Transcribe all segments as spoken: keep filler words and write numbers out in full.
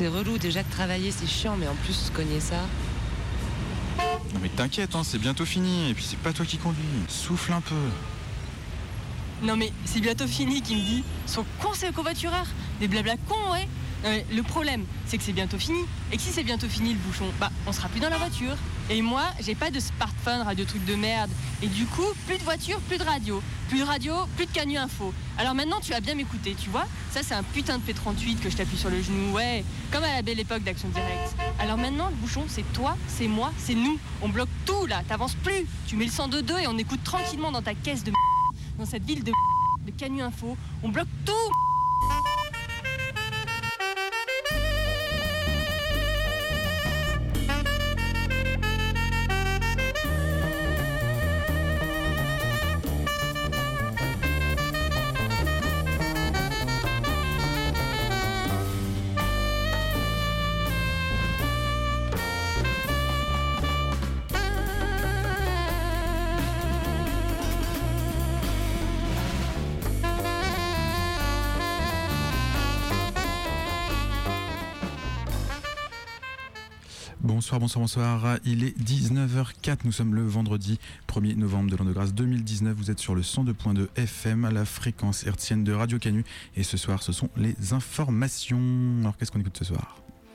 C'est relou, déjà que travailler c'est chiant, mais en plus se cogner ça. Non mais t'inquiète, hein, c'est bientôt fini, et puis c'est pas toi qui conduis, souffle un peu. Non mais c'est bientôt fini qui me dit. Son con c'est le covoitureur. Des blabla cons, ouais. Non mais le problème, c'est que c'est bientôt fini. Et que si c'est bientôt fini le bouchon, bah on sera plus dans la voiture. Et moi, j'ai pas de smartphone, radio truc de merde. Et du coup, plus de voiture, plus de radio. Plus de radio, plus de Canu Info. Alors maintenant, tu vas bien m'écouter, tu vois. Ça, c'est un putain de P trente-huit que je t'appuie sur le genou, ouais. Comme à la belle époque d'Action Directe. Alors maintenant, le bouchon, c'est toi, c'est moi, c'est nous. On bloque tout, là. T'avances plus. Tu mets le cent deux deux et on écoute tranquillement dans ta caisse de dans cette ville de de Canu Info. On bloque tout. Bonsoir, bonsoir, bonsoir. Il est dix-neuf heures quatre. Nous sommes le vendredi premier novembre de l'an de grâce deux mille dix-neuf. Vous êtes sur le cent deux point deux F M à la fréquence hertzienne de Radio Canu. Et ce soir, ce sont les informations. Alors, qu'est-ce qu'on écoute ce soir ?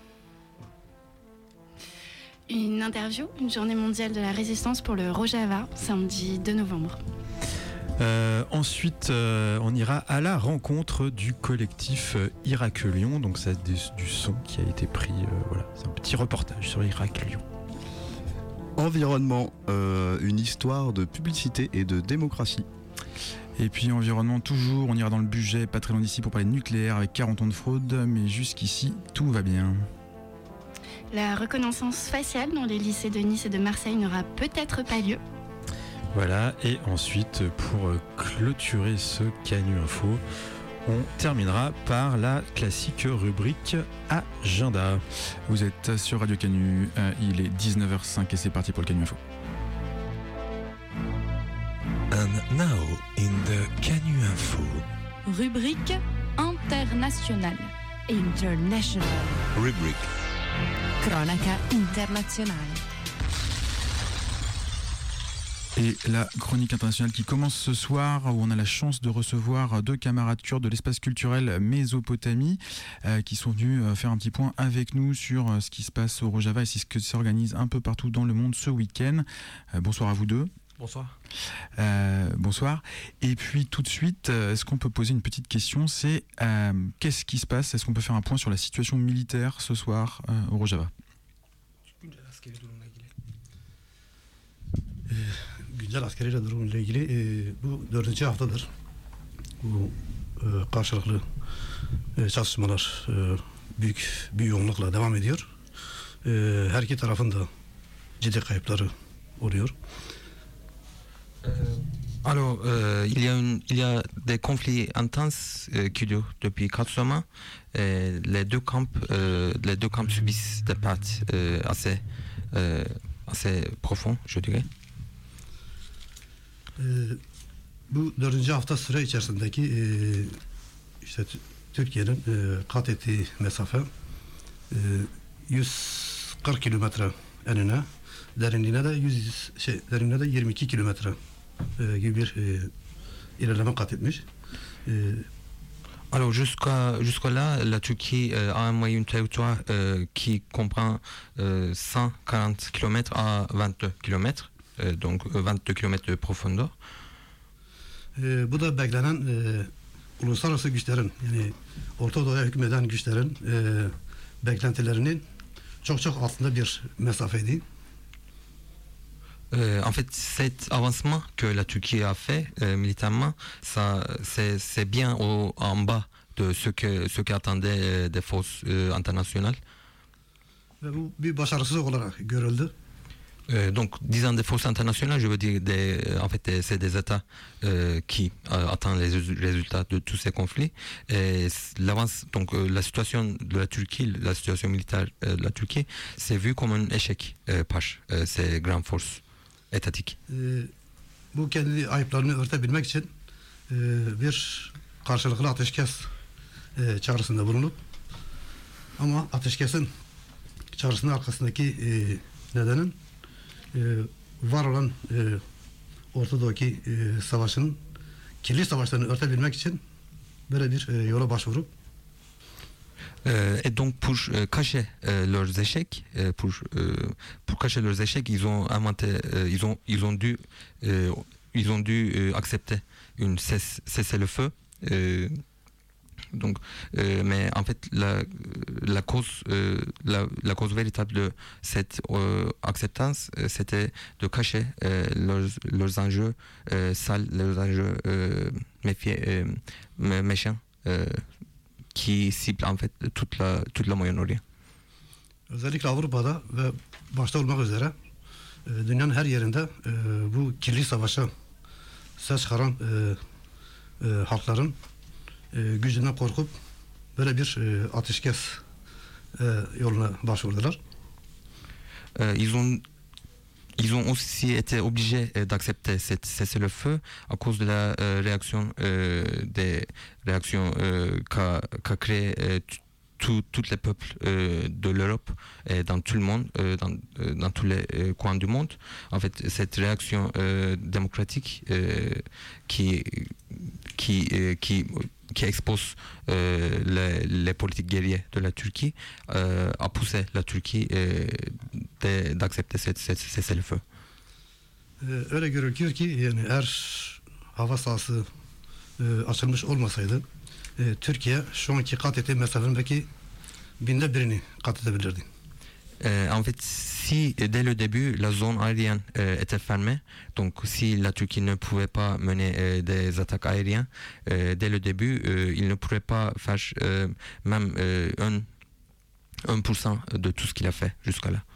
Une interview, une journée mondiale de la résistance pour le Rojava, samedi deux novembre. Euh, ensuite, euh, on ira à la rencontre du collectif euh, Irak Lyon. Donc, c'est du, du son qui a été pris. Euh, voilà, c'est un petit reportage sur Irak Lyon. Environnement, euh, une histoire de publicité et de démocratie. Et puis environnement toujours, on ira dans le budget, pas très loin d'ici pour parler de nucléaire avec quarante ans de fraude, mais jusqu'ici tout va bien. La reconnaissance faciale dans les lycées de Nice et de Marseille n'aura peut-être pas lieu. Voilà, et ensuite, pour clôturer ce Canu Info, on terminera par la classique rubrique Agenda. Vous êtes sur Radio Canu, euh, il est dix-neuf heures cinq et c'est parti pour le Canu Info. And now in the Canu Info. Rubrique internationale. International. Rubrique. Cronaca internazionale. Et la chronique internationale qui commence ce soir, où on a la chance de recevoir deux camarades kurdes de l'espace culturel Mésopotamie euh, qui sont venus euh, faire un petit point avec nous sur euh, ce qui se passe au Rojava et ce qui s'organise un peu partout dans le monde ce week-end. Euh, bonsoir à vous deux. Bonsoir. Euh, bonsoir. Et puis tout de suite, euh, est-ce qu'on peut poser une petite question ? C'est euh, qu'est-ce qui se passe ? Est-ce qu'on peut faire un point sur la situation militaire ce soir euh, au Rojava ? Güncel askeri durumla ilgili e, bu dördüncü haftadır bu e, karşılıklı e, çatışmalar e, büyük bir yoğunlukla devam ediyor. E, her iki tarafın da ciddi kayıpları oluyor. Alors, euh, il y a une, il y a des conflits intenses euh, qui durent depuis quatre semaines. Et les deux camps, euh, les deux camps subissent des pertes euh, assez, euh, assez profondes, je dirais. E, bu dördüncü hafta süre içerisindeki e, işte Türkiye'nin e, kat ettiği mesafe e, yüz kırk kilometre enine, derinliğine de yüz şey derinliğine de yirmi iki kilometre e, gibi bir e, ilerleme kat etmiş. E, Alors jusqu'à jusqu'à là, la Turquie euh, a un moyen territoire euh, qui comprend euh, cent quarante kilomètres à vingt-deux kilomètres, euh, donc vingt-deux kilomètres de profondeur. E, bu da beklenen e, uluslararası güçlerin, yani Orta Doğu'ya hükmeden güçlerin e, beklentilerinin çok çok altında bir mesafeydi. Euh, en fait, cet avancement que la Turquie a fait euh, militairement, ça, c'est, c'est bien au, en bas de ce que ce qu'attendaient euh, des forces euh, internationales. Ve bu bir başarısız olarak görüldü. Euh, donc, disant des forces internationales, je veux dire, des, en fait, des, c'est des États euh, qui euh, attendent les résultats de tous ces conflits. Et l'avance, donc, euh, la situation de la Turquie, la situation militaire euh, de la Turquie, c'est vu comme un échec euh, par euh, ces grandes forces étatiques. E, bu kendi ayıplarını örtebilmek için e, bir karşılıklı ateşkes e, çağrısında bulunup Ama ateşkesin çağrısının arkasındaki e, nedenin e, var olan e, Orta Doğu'daki e, savaşın kirli savaşlarını örtebilmek için böyle bir e, yola başvurup Euh, et donc pour euh, cacher euh, leurs échecs, euh, pour euh, pour cacher leurs échecs, ils ont inventé, euh, ils ont ils ont dû euh, ils ont dû euh, accepter une cesse, cessez-le-feu. Euh, donc, euh, mais en fait la la cause euh, la, la cause véritable de cette euh, acceptance, euh, c'était de cacher euh, leurs leurs enjeux euh, sales, leurs enjeux euh, méfiés, euh, méchants. Euh, qui cible en fait toute la toute la Moyen-Orient. Özellikle Avrupa'da ve başta olmak üzere e, dünyanın her yerinde e, bu kirli savaşa ses çıkaran e, e, halkların e, gücünden korkup böyle bir e, ateşkes e, yoluna başvurdular. Euh, ils ont Ils ont aussi été obligés euh, d'accepter cette cessez-le-feu à cause de la euh, réaction euh, des réactions euh, qu'a qu'a créé euh, tous les peuples euh, de l'Europe et dans tout le monde, euh, dans, euh, dans tous les euh, coins du monde. En fait, cette réaction euh, démocratique euh, qui qui euh, qui qui expose euh, les, les politiques guerriers de la Turquie euh, a poussé la Turquie euh, de, d'accepter cette, cette cessez-le-feu. Ee, öyle görülüyor ki yani eğer hava sahası e, açılmış olmasaydı e, Türkiye şu anki kat ettiği mesafenin belki binde birini kat edebilirdi. Euh, en fait, si dès le début la zone aérienne euh, était fermée, donc si la Turquie ne pouvait pas mener euh, des attaques aériennes, euh, dès le début, euh, il ne pourrait pas faire euh, même euh, un, un pour cent de tout ce qu'il a fait jusqu'à là.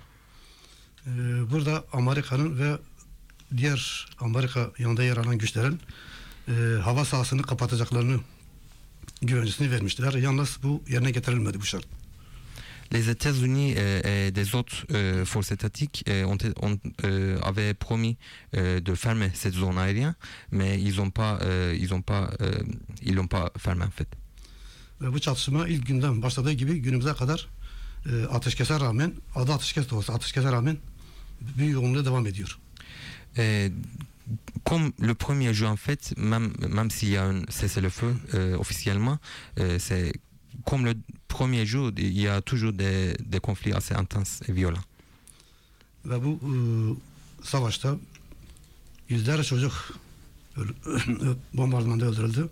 Ee, burada Amerika'nın ve diğer Amerika yanında yer alan güçlerin e, hava sahasını kapatacaklarını güvencesini vermişler. Yalnız bu yerine getirilmedi bu şart. Les États-Unis euh, et des autres euh, forces étatiques euh, ont, ont, euh, avaient promis euh, de fermer cette zone aérienne, mais ils n'ont pas, euh, ils ont pas, euh, ils l'ont pas fermé en fait. Ve bu çatışma ilk günden başladığı gibi günümüze kadar e, ateşkese rağmen, adı ateşkes de olsa ateşkese rağmen büyük yoğunluğu devam ediyor. Et comme le premier jour en fait, même même s'il y a un cessez-le-feu euh, officiellement, euh, c'est comme le premier jour, il y a toujours des, des conflits assez intenses et violents. Ve bu e, savaşta yüzlerce çocuk bombardımanda öldürüldü.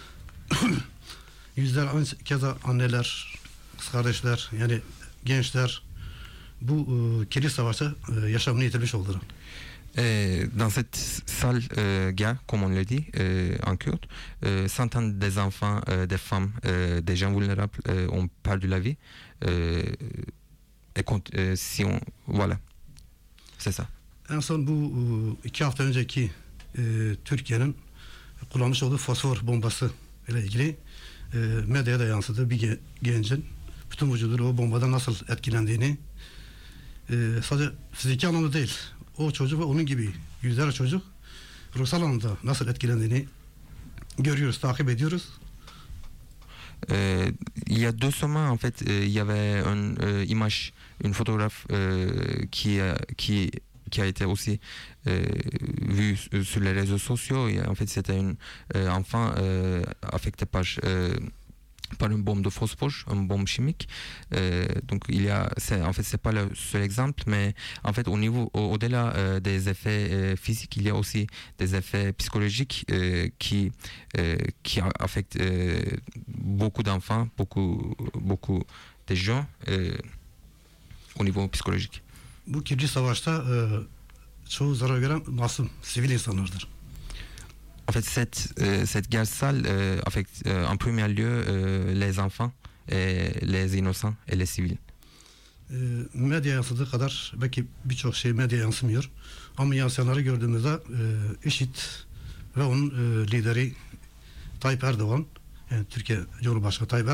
Yüzler keza anneler, kız kardeşler, yani gençler bu e, kirli savaşta e, yaşamını yitirmiş oldular. Et dans cette sale euh, guerre, comme on le dit euh, en kurde, euh, centaines des enfants, euh, des femmes, euh, des gens vulnérables euh, ont perdu la vie. Euh, et euh, si on, voilà, c'est ça. En son bu e, iki hafta önceki e, Türkiye'nin kullanmış olduğu fosfor bombası ile ilgili e, medyaya da yansıdı. Bir ge- gencin bütün vücudu o bombadan nasıl etkilendiğini e, sadece fiziki anlamda değil, o çocuk ve onun gibi yüzlerce çocuk ruhsal anlamda nasıl etkilendiğini görüyoruz, takip ediyoruz. Euh, il y a deux semaines, en fait, euh, il y avait une euh, image, une photographe euh, qui, a, qui, qui a été aussi euh, vue sur les réseaux sociaux. Et, en fait, c'était un euh, enfant euh, affecté par, euh, par une bombe de phosphore, une bombe chimique. Euh, donc, il y a, c'est, en fait, c'est pas le seul exemple, mais en fait, au niveau, au, au-delà euh, des effets euh, physiques, il y a aussi des effets psychologiques euh, qui, euh, qui affectent euh, beaucoup d'enfants, beaucoup, beaucoup de gens euh, au niveau psychologique. Bu kirli savaşta e, çoğu zarar gören masum, sivil insanlardır. En fait, cette, euh, cette guerre sale euh, affecte euh, en premier lieu euh, les enfants, et les innocents et les civils. E, medya yansıdığı kadar belki birçok şey medya yansımıyor. Ama yansıyanları gördüğümüzde e, IŞİD ve onun e, lideri Tayyip Erdoğan, yani Türkiye Cumhurbaşkanı Tayyip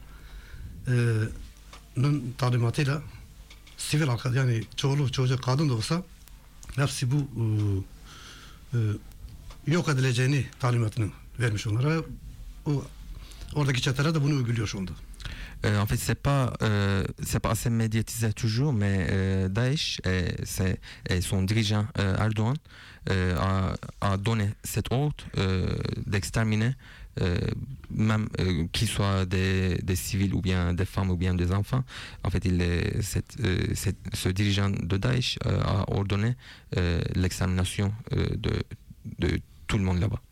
Erdoğan'ın talimatıyla sivil halka, yani çoğulu çocuk kadın da olsa hepsi bu e, e, yok edileceğini talimatını vermiş onlara. O, oradaki çeteler de bunu uyguluyor şu anda. Euh, en fait, c'est pas, euh, c'est pas assez médiatisé toujours, mais euh, Daesh et, c'est, et son dirigeant euh, Erdogan euh, a, a donné cet ordre euh, d'exterminer euh, même euh, qu'ils soient des, des civils ou bien des femmes ou bien des enfants. En fait, il est, cette, euh, cette, ce dirigeant de Daesh euh, a ordonné euh, l'extermination euh, de, de tout le monde là-bas.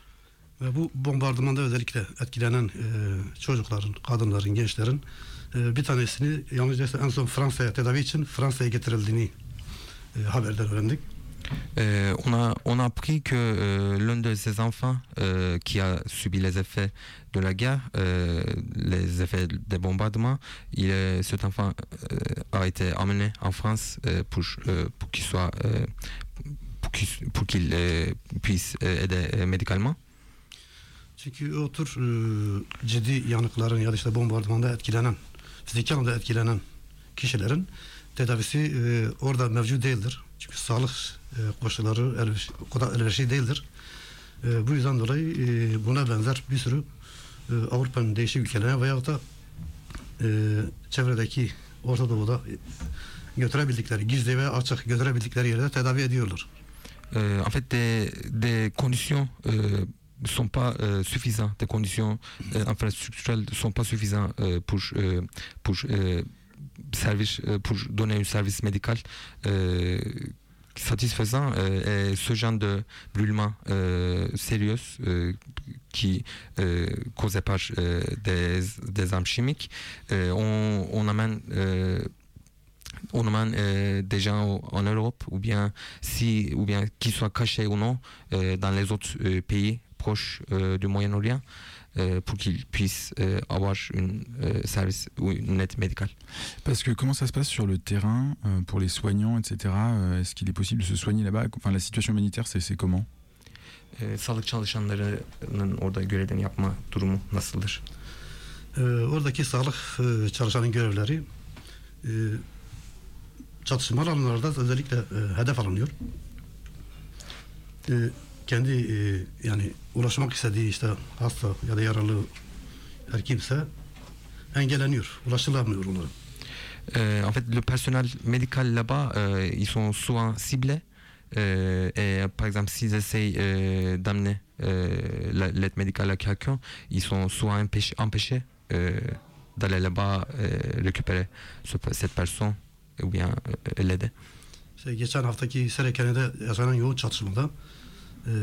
Ve bu bombardımanda özellikle etkilenen e, çocukların, kadınların, gençlerin e, bir tanesini yalnızca en son Fransa'ya tedavi için Fransa'ya getirildiğini e, haberden öğrendik. Euh, on a on a appris que euh, l'un de ces enfants euh, qui a subi les effets de la guerre, euh, les effets des bombardements, il est, cet enfant euh, a été amené en France euh, pour euh, pour qu'il soit euh, pour qu'il, pour qu'il euh, puisse aider euh, médicalement. Çünkü o tür e, ciddi yanıkların ya da işte bombardımanda etkilenen, fiziksel anlamda etkilenen kişilerin tedavisi e, orada mevcut değildir. Çünkü sağlık e, koşulları elverişli, o kadar elverişli değildir. E, bu yüzden dolayı e, buna benzer bir sürü e, Avrupa'nın değişik ülkelerine veyahut da e, çevredeki Orta Doğu'da e, götürebildikleri, gizli ve açık götürebildikleri yerde tedavi ediyorlar. Euh, en fait, des, des conditions euh, sont pas euh, suffisantes, des conditions euh, infrastructurelles sont pas suffisantes euh, pour euh, pour euh, service euh, pour donner un service médical euh, satisfaisant euh, et ce genre de brûlement euh, sérieux euh, qui euh, causé par euh, des, des armes chimiques, euh, on, on amène euh, on amène euh, des gens en Europe ou bien si ou bien qu'ils soient cachés ou non euh, dans les autres euh, pays proches euh, du Moyen-Orient euh, pour qu'ils puissent euh, avoir une euh, service ou une aide médicale. Parce que comment ça se passe sur le terrain euh, pour les soignants, et cetera. Euh, est-ce qu'il est possible de se soigner là-bas? Enfin, la situation humanitaire, c'est, c'est comment? E, sağlık çalışanlarının orada görevlerini yapma durumu nasıldır? E, oradaki sağlık e, çalışanın görevleri e, çatışmalı alanlarda özellikle e, hedef alınıyor. E, kendi e, yani ulaşmak istediği işte hasta ya da yaralı her kimse engelleniyor, ulaşılamıyor onlara. Euh, en fait, le personnel médical là-bas, euh, ils sont souvent ciblés. Euh, et par exemple, s'ils essayent euh, d'amener euh, l'aide médicale à quelqu'un, ils sont souvent empêchés, empêchés euh, d'aller là-bas euh, récupérer ce, cette personne ou bien euh, l'aider. İşte geçen haftaki Serekene'de yaşanan yoğun çatışmada e,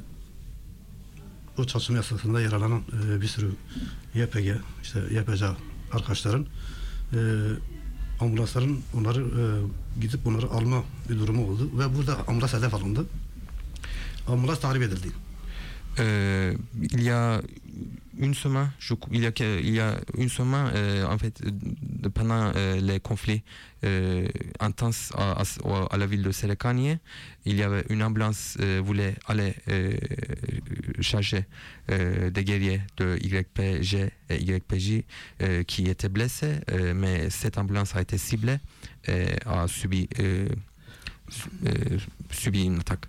o çatışma esnasında yaralanan e, bir sürü Y P G, işte Y P G arkadaşların e, ambulansların onları e, gidip onları alma bir durumu oldu ve burada ambulans hedef alındı. Ambulans tahrip edildi. Euh, il y a une semaine, je, il y a, il y a une semaine, euh, en fait, de, pendant euh, les conflits euh, intenses à, à, à la ville de Serekaniye, il y avait une ambulance euh, voulait aller euh, charger euh, des guerriers de Y P G et Y P J euh, qui étaient blessés, euh, mais cette ambulance a été ciblée et a subi, euh, euh, subi une attaque.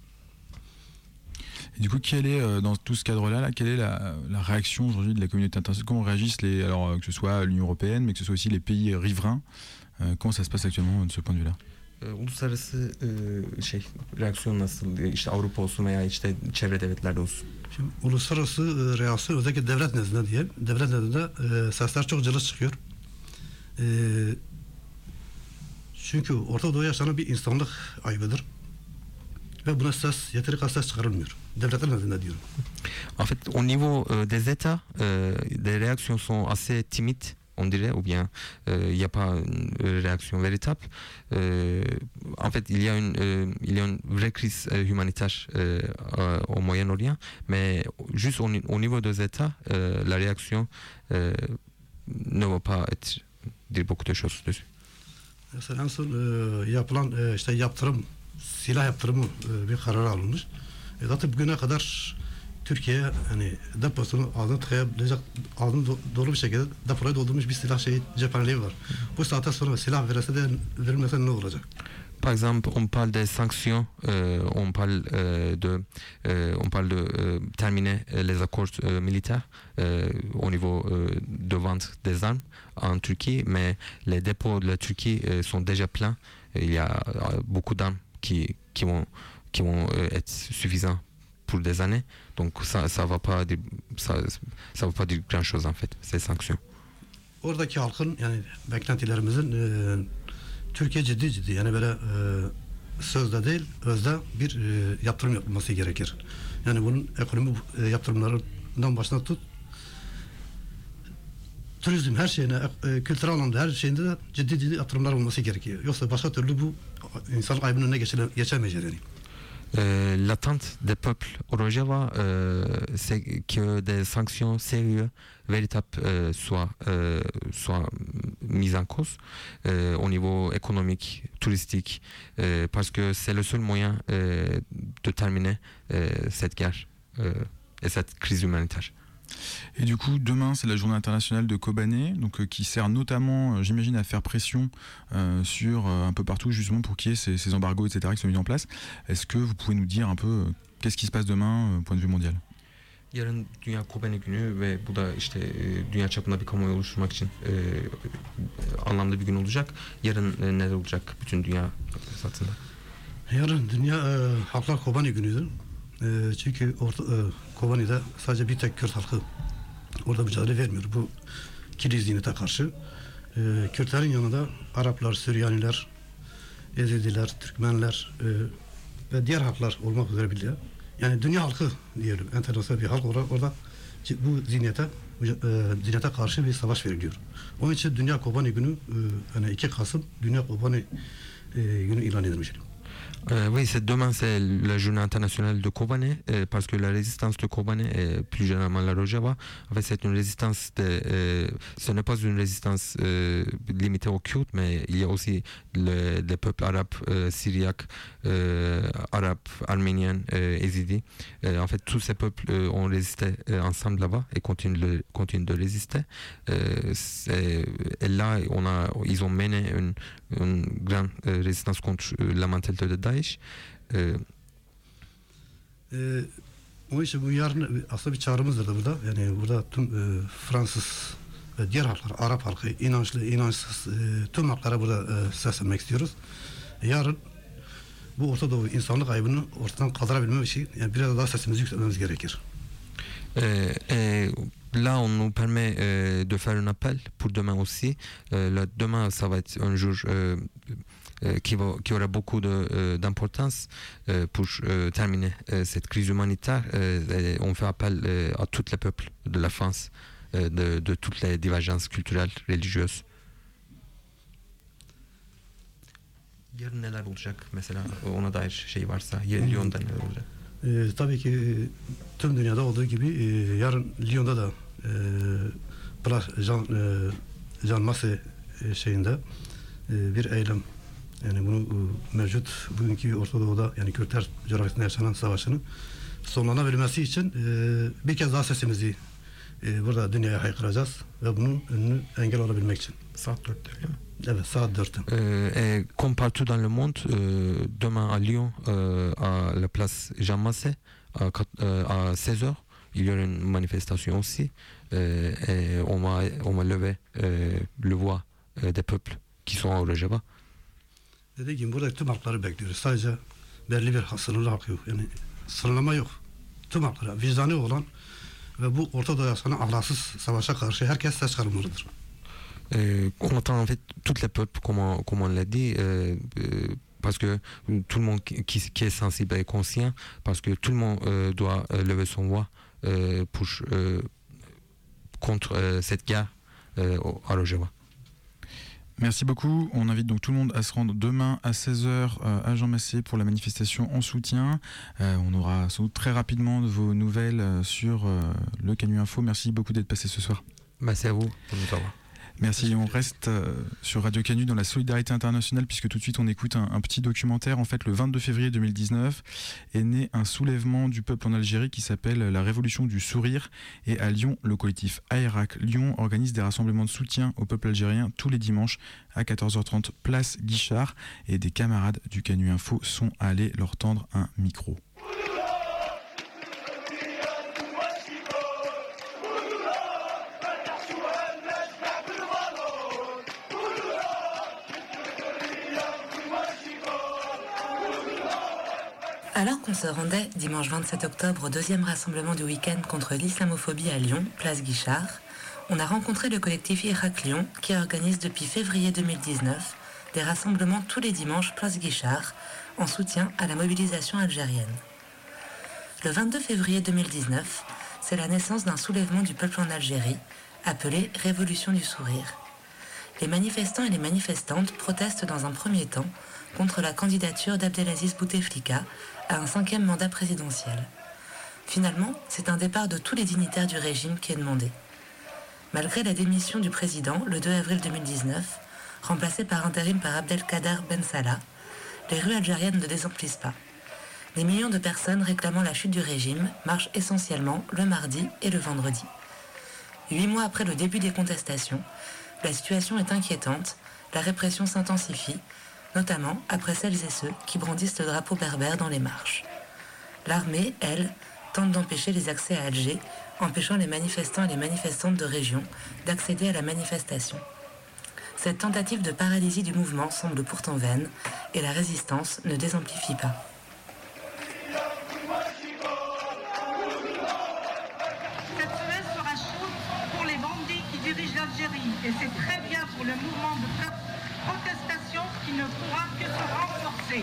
Et du coup, quelle est, euh, dans tout ce cadre-là, là, quelle est la, la réaction aujourd'hui de la communauté internationale? Comment réagissent, les, alors, euh, que ce soit l'Union européenne, mais que ce soit aussi les pays riverains? euh, Comment ça se passe actuellement de ce point de vue-là? Uluslararası e, şey reaksiyon nasıl? İşte Avrupa olsun veya işte çevre devletlerde olsun. Şimdi uluslararası e, reaksiyon özellikle devlet nezdinde diyelim. Devlet nezdinde e, sesler çok cılız çıkıyor. E, çünkü Orta Doğu'ya yaşanan bir insanlık ayıbıdır. Ve buna ses, yeteri kadar ses çıkarılmıyor. Devletler nezdinde diyorum. En fait, au niveau euh, des États, euh, des réactions sont assez timides, on dirait, ou bien il euh, n'y a pas une réaction véritable. Euh, en fait, il y a une, euh, il y a une vraie crise euh, humanitaire euh, euh, au Moyen-Orient, mais juste au, au niveau des États, euh, la réaction euh, ne va pas être, dire beaucoup de choses dessus. Mesela en son e, yapılan e, işte yaptırım, silah yaptırımı e, bir karar alınmış. E, zaten bugüne kadar Türkiye hani deposunu ağzına tıkayabilecek, ağzını do, dolu bir şekilde depoya doldurmuş bir silah şey cephaneliği var. Bu saatten sonra silah verirse de verilmese ne olacak? Par exemple, on parle des sanctions, euh, on parle euh, de, euh, on parle de euh, terminer les accords euh, militaires euh, au niveau euh, de vente des armes en Turquie, mais les dépôts de la Turquie euh, sont déjà pleins. Il y a euh, beaucoup d'armes qui, qui vont, qui vont euh, être suffisants pour des années. Donc ça, ça va pas dire, ça, ça va pas dire grand chose en fait, ces sanctions. Oradaki halkın yani beklentilerimizin e, Türkiye ciddi ciddi yani böyle e, sözde değil özde bir e, yaptırım yapılması gerekir. Yani bunun ekonomi e, yaptırımlarından başına tut turizm her şeyine e, kültürel anlamda her şeyinde de ciddi ciddi yaptırımlar olması gerekiyor. Yoksa başka türlü bu insanlık aybının önüne geçile, geçemeyeceğiz yani. Euh, l'attente des peuples au Rojava, euh, c'est que des sanctions sérieuses, véritables, euh, soient, euh, soient mises en cause euh, au niveau économique, touristique, euh, parce que c'est le seul moyen euh, de terminer euh, cette guerre euh, et cette crise humanitaire. Et du coup, demain, c'est la journée internationale de Kobané, donc euh, qui sert notamment, euh, j'imagine, à faire pression euh, sur euh, un peu partout, justement, pour qu'il y ait ces, ces embargos, et cetera, qui sont mis en place. Est-ce que vous pouvez nous dire un peu euh, qu'est-ce qui se passe demain, euh, point de vue mondial? Yarın Dünya Kobane Günü ve bu da işte e, dünya çapında bir kamuoyu oluşturmak için e, anlamlı bir gün olacak. Yarın e, neler olacak bütün dünya satında? Yarın Dünya e, Halklar Kobani Günü'dür. E, çünkü orta, e, Kobani'de sadece bir tek Kürt halkı orada mücadele vermiyor. Bu kirli zihniyete karşı. E, Kürtlerin yanında Araplar, Süryaniler, Ezidiler, Türkmenler e, ve diğer halklar olmak üzere bile. Yani dünya halkı diyelim, internasyonel bir halk orada, orada bu zihniyete, bu, e, zihniyete karşı bir savaş veriliyor. Onun için Dünya Kobani Günü, e, yani iki Kasım Dünya Kobani e, Günü ilan edilmiş. Euh, oui, c'est demain, c'est la journée internationale de Kobane, euh, parce que la résistance de Kobane et plus généralement la Rojava, en fait, c'est une résistance, de, euh, ce n'est pas une résistance euh, limitée aux Kurdes, mais il y a aussi le, les peuples arabes, euh, syriaques, euh, arabes, arméniens, euh, ézidis. Euh, en fait, tous ces peuples euh, ont résisté euh, ensemble là-bas et continuent, le, continuent de résister. Euh, et là, on a, ils ont mené une, une grande euh, résistance contre euh, la mentalité de Daesh. Ee, ee, onun için bu yarın aslında bir çağrımızdır da burada. Yani burada tüm e, Fransız ve diğer halklar, Arap halkı, inançlı, inançsız e, tüm halklara burada e, seslenmek istiyoruz. E, yarın bu Orta Doğu insanlık aybını ortadan kaldırabilmemiz için yani biraz daha sesimizi yükseltmemiz gerekir. Euh, et là, on nous permet euh, de faire un appel pour demain aussi. Euh, là, demain, ça va être un jour euh, euh, qui, va, qui aura beaucoup de, euh, d'importance euh, pour euh, terminer euh, cette crise humanitaire. Euh, et on fait appel euh, à tous les peuples de la France, euh, de, de toutes les divergences culturelles, religieuses. Yarın neler olacak mesela ona dair şey varsa, Lyon'da neler olacak? E, tabii ki tüm dünyada olduğu gibi e, yarın Lyon'da da e, Place Jean, e, Jean Masse e, şeyinde e, bir eylem, yani bunu e, mevcut bugünkü Orta Doğu'da yani Kürtler coğrafyasında yaşanan savaşını sonlanabilmesi için e, bir kez daha sesimizi e, burada dünyaya haykıracağız ve bunun önünü engel olabilmek için. Saat dörtte öyle mi? Evet, saat dörtte. Euh, et comme partout dans le monde, euh, demain à Lyon, euh, à la place Jean Massé, à, euh, à seize heures, il y aura une manifestation aussi. Euh, et on va, on va lever euh, le voix euh, des peuples qui sont au Rojava. Dediğim gibi burada tüm halkları bekliyoruz. Sadece belli bir sınırlı halk yok. Yani sınırlama yok. Tüm halklara vicdanı olan ve bu Orta Doğu yaşanan ahlaksız savaşa karşı herkes ses çıkarmalıdır. Euh, on entend en fait tous les peuples, comme on, comme on l'a dit, euh, euh, parce que tout le monde qui, qui est sensible et conscient, parce que tout le monde euh, doit euh, lever son voix euh, pour, euh, contre euh, cette guerre euh, à Rojava. Merci beaucoup. On invite donc tout le monde à se rendre demain à seize heures euh, à Jean Massé pour la manifestation en soutien. Euh, on aura sans doute très rapidement de vos nouvelles euh, sur euh, le Canu Info. Merci beaucoup d'être passé ce soir. Merci à vous pour nous avoir. Merci, on reste euh, sur Radio Canu dans la solidarité internationale puisque tout de suite on écoute un, un petit documentaire. En fait, le vingt-deux février deux mille dix-neuf est né un soulèvement du peuple en Algérie qui s'appelle la Révolution du Sourire, et à Lyon, le collectif Aérac Lyon organise des rassemblements de soutien au peuple algérien tous les dimanches à quatorze heures trente place Guichard, et des camarades du Canu Info sont allés leur tendre un micro. Alors qu'on se rendait dimanche vingt-sept octobre au deuxième rassemblement du week-end contre l'islamophobie à Lyon, place Guichard, on a rencontré le collectif Aérac Lyon qui organise depuis février deux mille dix-neuf des rassemblements tous les dimanches place Guichard en soutien à la mobilisation algérienne. Le vingt-deux février deux mille dix-neuf, c'est la naissance d'un soulèvement du peuple en Algérie appelé Révolution du Sourire. Les manifestants et les manifestantes protestent dans un premier temps contre la candidature d'Abdelaziz Bouteflika à un cinquième mandat présidentiel. Finalement, c'est un départ de tous les dignitaires du régime qui est demandé. Malgré la démission du président le deux avril deux mille dix-neuf, remplacé par intérim par Abdelkader Ben Salah, les rues algériennes ne désemplissent pas. Des millions de personnes réclamant la chute du régime marchent essentiellement le mardi et le vendredi. Huit mois après le début des contestations, la situation est inquiétante, la répression s'intensifie, notamment après celles et ceux qui brandissent le drapeau berbère dans les marches. L'armée, elle, tente d'empêcher les accès à Alger, empêchant les manifestants et les manifestantes de région d'accéder à la manifestation. Cette tentative de paralysie du mouvement semble pourtant vaine, et la résistance ne désamplifie pas. Cette semaine sera chaude pour les bandits qui dirigent l'Algérie, et c'est très bien pour le mouvement de protestation qui ne pourra que se renforcer.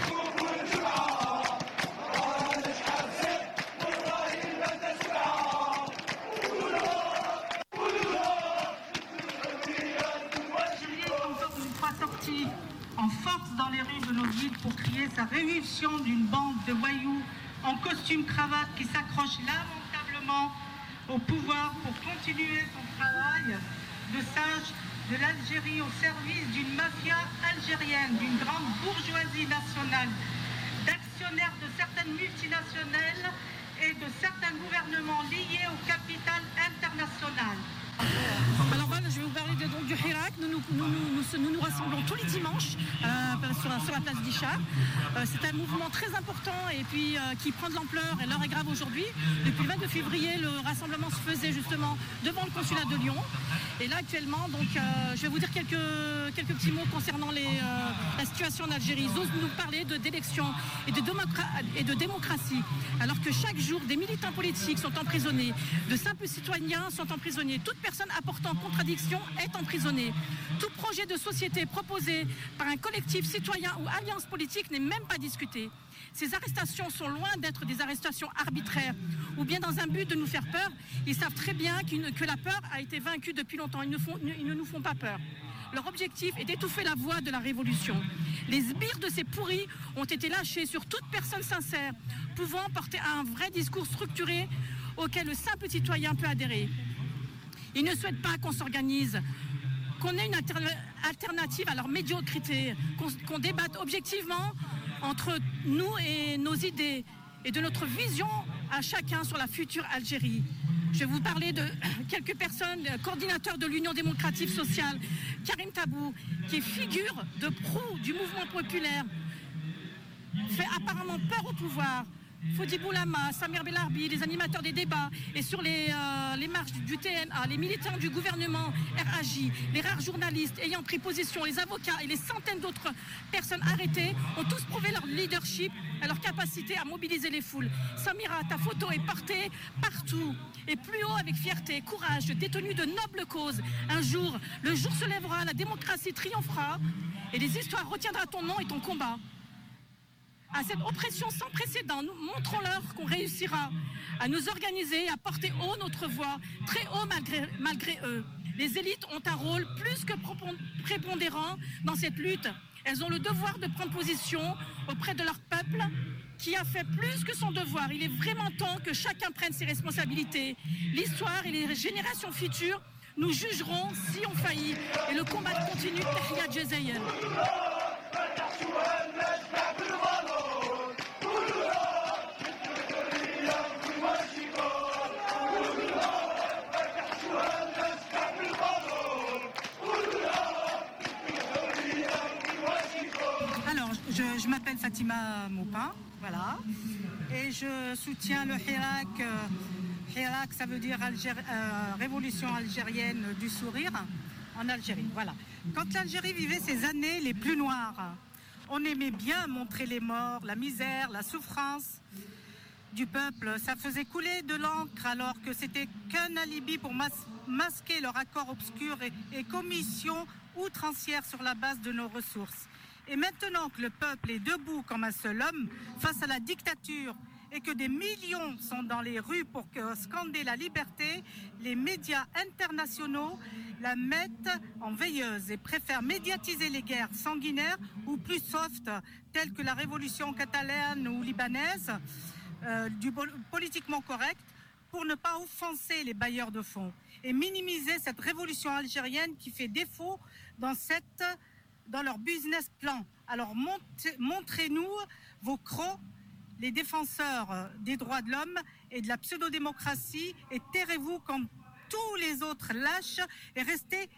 Julien est encore une fois sorti en force dans les rues de nos villes pour crier sa révulsion d'une bande de voyous en costume cravate qui s'accroche lamentablement au pouvoir pour continuer son travail de sage de l'Algérie au service d'une mafia algérienne, d'une grande bourgeoisie nationale, d'actionnaires de certaines multinationales et de certains gouvernements liés au capital international. Alors voilà, je vais vous parler de, donc, du Aérac. Nous nous, nous, nous, nous nous rassemblons tous les dimanches euh, sur, la, sur la place Guichard. Euh, c'est un mouvement très important et puis euh, qui prend de l'ampleur, et l'heure est grave aujourd'hui. Depuis le vingt-deux février, le rassemblement se faisait justement devant le consulat de Lyon. Et là actuellement, donc, euh, je vais vous dire quelques, quelques petits mots concernant les, euh, la situation en Algérie. Ils osent nous parler de, d'élections et de, démocra- et de démocratie, alors que chaque jour, des militants politiques sont emprisonnés, de simples citoyens sont emprisonnés. Toute personne apportant contradiction est emprisonnée. Tout projet de société proposé par un collectif citoyen ou alliance politique n'est même pas discuté. Ces arrestations sont loin d'être des arrestations arbitraires ou bien dans un but de nous faire peur. Ils savent très bien que la peur a été vaincue depuis longtemps. Ils ne, font, ils ne nous font pas peur. Leur objectif est d'étouffer la voix de la révolution. Les sbires de ces pourris ont été lâchés sur toute personne sincère, pouvant porter un vrai discours structuré auquel le simple citoyen peut adhérer. Ils ne souhaitent pas qu'on s'organise, qu'on ait une alter- alternative à leur médiocrité, qu'on, qu'on débatte objectivement entre nous et nos idées et de notre vision à chacun sur la future Algérie. Je vais vous parler de quelques personnes, le coordinateur de l'Union démocratique sociale, Karim Tabou, qui est figure de proue du mouvement populaire, fait apparemment peur au pouvoir. Fodi Boulama, Samir Belarbi, les animateurs des débats, et sur les, euh, les marches du T N A, les militants du gouvernement R A J, les rares journalistes ayant pris position, les avocats et les centaines d'autres personnes arrêtées ont tous prouvé leur leadership et leur capacité à mobiliser les foules. Samira, ta photo est portée partout et plus haut avec fierté, courage, détenu de nobles causes. Un jour, le jour se lèvera, la démocratie triomphera et les histoires retiendront ton nom et ton combat. À cette oppression sans précédent, nous montrons-leur qu'on réussira à nous organiser et à porter haut notre voix, très haut malgré, malgré eux. Les élites ont un rôle plus que prépondérant dans cette lutte. Elles ont le devoir de prendre position auprès de leur peuple qui a fait plus que son devoir. Il est vraiment temps que chacun prenne ses responsabilités. L'histoire et les générations futures nous jugerons si on faillit. Et le combat continue. Tahiyat Jazaïen. Alors, je, je m'appelle Fatima Maupin, voilà, et je soutiens le Hirak. Euh, Hirak, ça veut dire Algér euh, Révolution algérienne du sourire en Algérie, voilà. Quand l'Algérie vivait ses années les plus noires, on aimait bien montrer les morts, la misère, la souffrance du peuple. Ça faisait couler de l'encre alors que c'était qu'un alibi pour mas masquer leur accord obscur et, et commission outrancière sur la base de nos ressources. Et maintenant que le peuple est debout comme un seul homme face à la dictature et que des millions sont dans les rues pour que, scander la liberté, les médias internationaux la mettent en veilleuse et préfèrent médiatiser les guerres sanguinaires ou plus soft, telles que la révolution catalane ou libanaise, euh, du politiquement correct, pour ne pas offenser les bailleurs de fonds et minimiser cette révolution algérienne qui fait défaut dans cette... dans leur business plan. Alors montrez-nous vos crocs, les défenseurs des droits de l'homme et de la pseudo-démocratie, et tairez-vous comme tous les autres lâches et restez,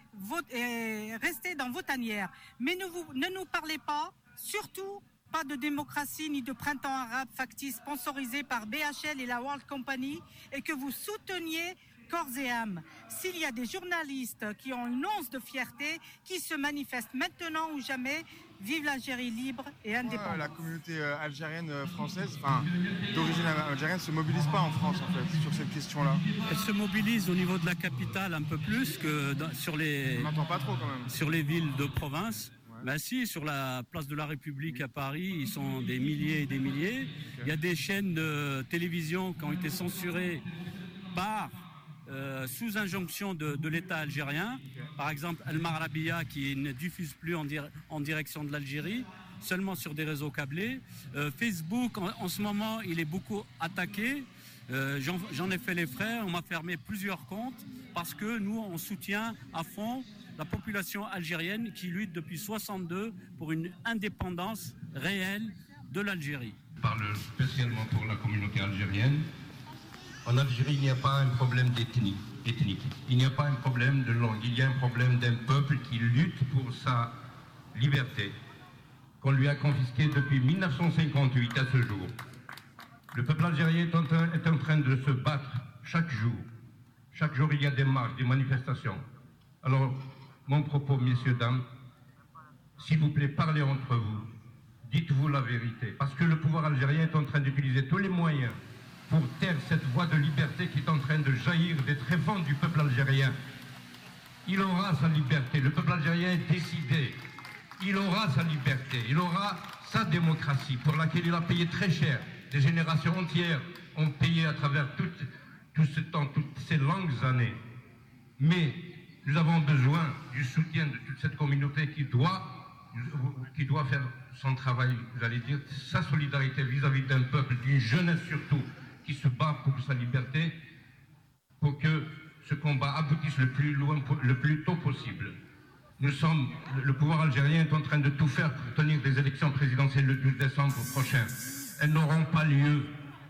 et restez dans vos tanières. Mais ne, vous, ne nous parlez pas, surtout pas de démocratie ni de printemps arabe factice sponsorisé par B H L et la World Company, et que vous souteniez corps et âme. S'il y a des journalistes qui ont une once de fierté, qui se manifestent maintenant ou jamais, vive l'Algérie libre et indépendante. Ouais, la communauté euh, algérienne euh, française, enfin d'origine algérienne, ne se mobilise pas en France en fait sur cette question-là. Elle se mobilise au niveau de la capitale un peu plus que dans, sur les. On n'entend pas trop quand même. Sur les villes de province. Ben si, sur la place de la République à Paris, ils sont des milliers et des milliers. Okay. Il y a des chaînes de télévision qui ont été censurées par Euh, sous injonction de, de l'État algérien, okay. Par exemple El Marabia qui ne diffuse plus en, dir en direction de l'Algérie, seulement sur des réseaux câblés. Euh, Facebook en, en ce moment il est beaucoup attaqué, euh, j'en ai fait les frais, on m'a fermé plusieurs comptes parce que nous on soutient à fond la population algérienne qui lutte depuis soixante-deux pour une indépendance réelle de l'Algérie. Je parle spécialement pour la communauté algérienne. En Algérie, il n'y a pas un problème d'ethnie, ethnique. Il n'y a pas un problème de langue. Il y a un problème d'un peuple qui lutte pour sa liberté, qu'on lui a confisquée depuis mille neuf cent cinquante-huit à ce jour. Le peuple algérien est en train, est en train de se battre chaque jour. Chaque jour, il y a des marches, des manifestations. Alors, mon propos, messieurs, dames, s'il vous plaît, parlez entre vous. Dites-vous la vérité. Parce que le pouvoir algérien est en train d'utiliser tous les moyens pour taire cette voix de liberté qui est en train de jaillir des tréfonds du peuple algérien. Il aura sa liberté, le peuple algérien est décidé. Il aura sa liberté, il aura sa démocratie pour laquelle il a payé très cher. Des générations entières ont payé à travers tout, tout ce temps, toutes ces longues années. Mais nous avons besoin du soutien de toute cette communauté qui doit, qui doit faire son travail, j'allais dire, sa solidarité vis-à-vis d'un peuple, d'une jeunesse surtout, qui se bat pour sa liberté, pour que ce combat aboutisse le plus loin, le plus tôt possible. Nous sommes, le pouvoir algérien est en train de tout faire pour tenir des élections présidentielles le douze décembre prochain. Elles n'auront pas lieu.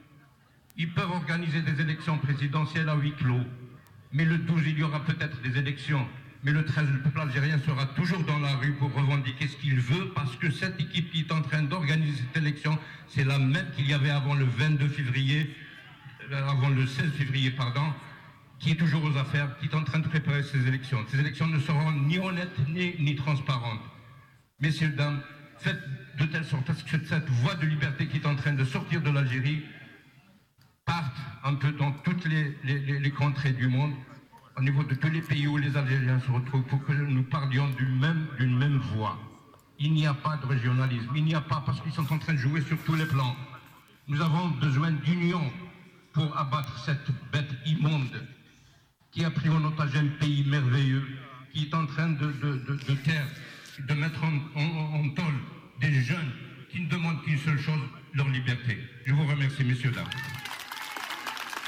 Ils peuvent organiser des élections présidentielles à huis clos, mais le douze, il y aura peut-être des élections. Mais le treize, le peuple algérien sera toujours dans la rue pour revendiquer ce qu'il veut, parce que cette équipe qui est en train d'organiser cette élection, c'est la même qu'il y avait avant le vingt-deux février, avant le seize février, pardon, qui est toujours aux affaires, qui est en train de préparer ces élections. Ces élections ne seront ni honnêtes ni, ni transparentes. Messieurs, dames, faites de telle sorte à ce que cette voie de liberté qui est en train de sortir de l'Algérie parte un peu dans toutes les, les, les, les contrées du monde, au niveau de tous les pays où les Algériens se retrouvent, pour que nous parlions d'une même, d'une même voix. Il n'y a pas de régionalisme, il n'y a pas, parce qu'ils sont en train de jouer sur tous les plans. Nous avons besoin d'union pour abattre cette bête immonde qui a pris en otage un pays merveilleux, qui est en train de, de, de, de taire, de mettre en, en, en tôle des jeunes qui ne demandent qu'une seule chose, leur liberté. Je vous remercie, messieurs, dames.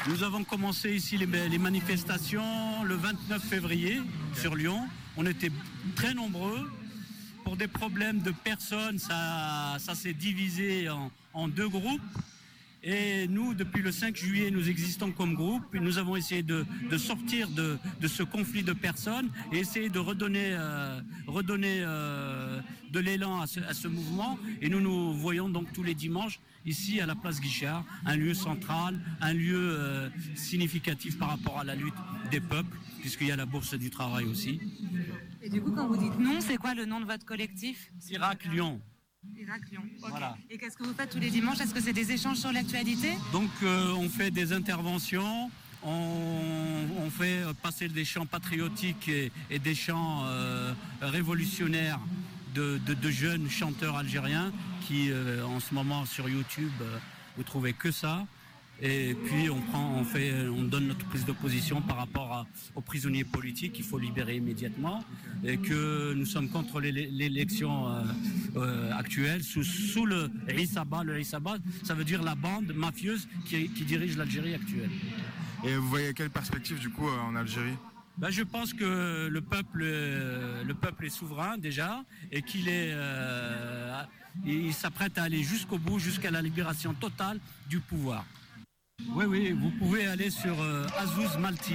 Nous avons commencé ici les, les manifestations le vingt-neuf février sur Lyon. On était très nombreux. Pour des problèmes de personnes, ça, ça s'est divisé en, en deux groupes. Et nous, depuis le cinq juillet, nous existons comme groupe. Et nous avons essayé de, de sortir de, de ce conflit de personnes et essayer de redonner, euh, redonner euh, de l'élan à ce, à ce mouvement. Et nous nous voyons donc tous les dimanches ici à la place Guichard, un lieu central, un lieu euh, significatif par rapport à la lutte des peuples, puisqu'il y a la bourse du travail aussi. Et du coup, quand vous dites non, c'est quoi le nom de votre collectif? Irak Lyon. Irak Lyon. Okay. Voilà. Et qu'est-ce que vous faites tous les dimanches? Est-ce que c'est des échanges sur l'actualité? Donc euh, on fait des interventions, on, on fait passer des chants patriotiques et, et des chants euh, révolutionnaires de, de, de jeunes chanteurs algériens qui euh, en ce moment sur YouTube euh, vous trouvez que ça. Et puis on prend, on fait, on donne notre prise de position par rapport à, aux prisonniers politiques qu'il faut libérer immédiatement et que nous sommes contre l'élection euh, euh, actuelle sous, sous le Rissaba. Le Rissaba, ça veut dire la bande mafieuse qui, qui dirige l'Algérie actuelle. Et vous voyez quelle perspective du coup en Algérie? Ben, je pense que le peuple, le peuple est souverain déjà et qu'il est, euh, il s'apprête à aller jusqu'au bout, jusqu'à la libération totale du pouvoir. Oui, oui, vous pouvez aller sur euh, Azouz Malti.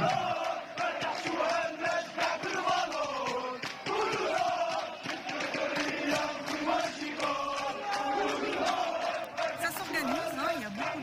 Ça s'organise, hein, il y a beaucoup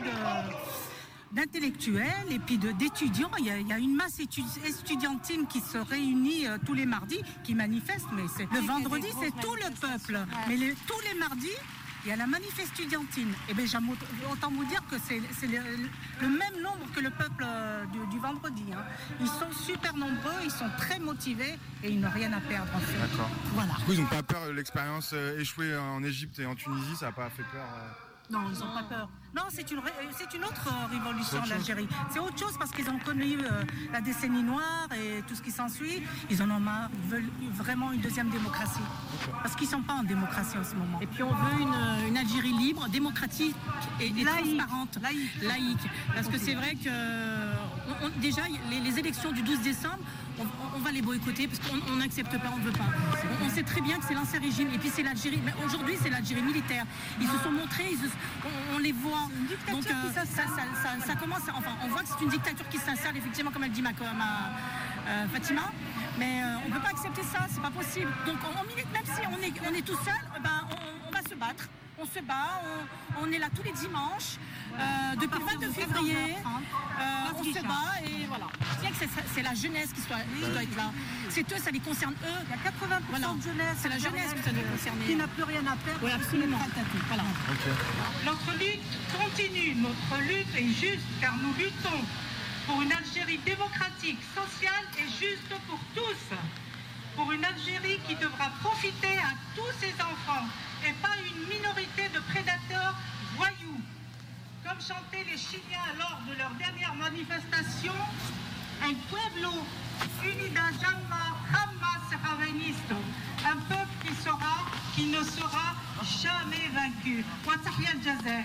de, d'intellectuels et puis de, d'étudiants. Il y, a, il y a une masse étudi- estudiantine qui se réunit euh, tous les mardis, qui manifeste, mais c'est, le vendredi, c'est tout le peuple. Mais les, tous les mardis, il y a la manif estudiantine. Et bien, j'aime autant vous dire que c'est, c'est le, le même nombre que le peuple euh, du, du vendredi. Hein. Ils sont super nombreux, ils sont très motivés et ils n'ont rien à perdre en fait. D'accord. Voilà. Du coup, ils n'ont pas peur de l'expérience euh, échouée en Égypte et en Tunisie, ça n'a pas fait peur euh... Non, ils n'ont pas peur. Non, c'est une, c'est une autre euh, révolution, l'Algérie. C'est autre chose parce qu'ils ont connu euh, la décennie noire et tout ce qui s'ensuit. Ils en ont marre, ils veulent vraiment une deuxième démocratie. Parce qu'ils ne sont pas en démocratie en ce moment. Et puis on veut une, une Algérie libre, démocratique et, et transparente. Laïque. Laïque. Parce okay. que c'est vrai que on, on, déjà, les, les élections du douze décembre, on, on va les boycotter parce qu'on n'accepte pas, on ne veut pas. On, on sait très bien que c'est l'ancien régime et puis c'est l'Algérie. Mais aujourd'hui, c'est l'Algérie militaire. Ils se sont montrés, ils se, on, on les voit. Donc euh, ça, ça, ça, ça, ça commence, enfin, on voit que c'est une dictature qui s'installe effectivement, comme elle dit ma, ma euh, Fatima. Mais euh, on ne peut pas accepter ça, c'est pas possible. Donc on, on milite, même si on est, on est tout seul, ben, on, on va se battre. On se bat, on, on est là tous les dimanches, euh, depuis le vingt-deux février, euh, on se bat et voilà. C'est, que c'est, c'est la jeunesse qui, soit, qui doit être là. C'est eux, ça les concerne eux. Il y a quatre-vingts pour cent voilà. de jeunesse, c'est la jeunesse qui doit concerner. Qui n'a plus rien à perdre. Oui, absolument. Voilà. Okay. Notre lutte continue, notre lutte est juste car nous luttons pour une Algérie démocratique, sociale et juste pour tous. Pour une Algérie qui devra profiter à tous ses enfants et pas une minorité de prédateurs voyous. Comme chantaient les Chiliens lors de leur dernière manifestation, un pueblo unida jamás jamás será vencido. Un peuple qui sera, qui ne sera jamais vaincu. Watahia al-Jazair.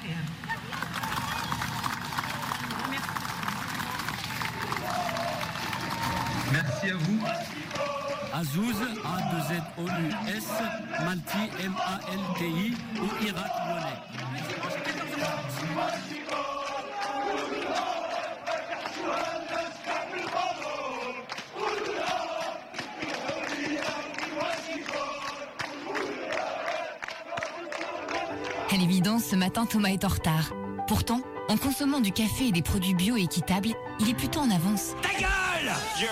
Merci à vous. Azouz, A deux Z O U S, Malti, M A L T I, ou Irak Lyonnais. À l'évidence, ce matin, Thomas est en retard. Pourtant, en consommant du café et des produits bio et équitables, il est plutôt en avance. Ta gueule! Yeah.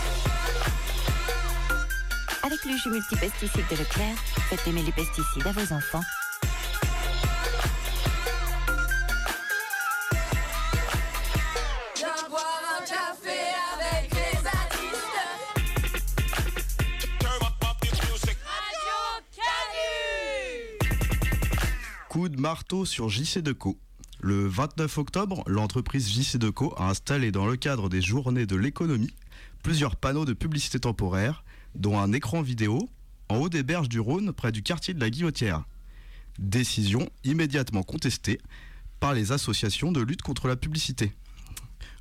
Avec le jus multipesticide de Leclerc, faites aimer les pesticides à vos enfants. Viens boire un café avec les artistes. Radio Canu. Coup de marteau sur J C Decaux. Le vingt-neuf octobre, l'entreprise J C Decaux a installé dans le cadre des journées de l'économie plusieurs panneaux de publicité temporaire, dont un écran vidéo, en haut des berges du Rhône, près du quartier de la Guillotière. Décision immédiatement contestée par les associations de lutte contre la publicité.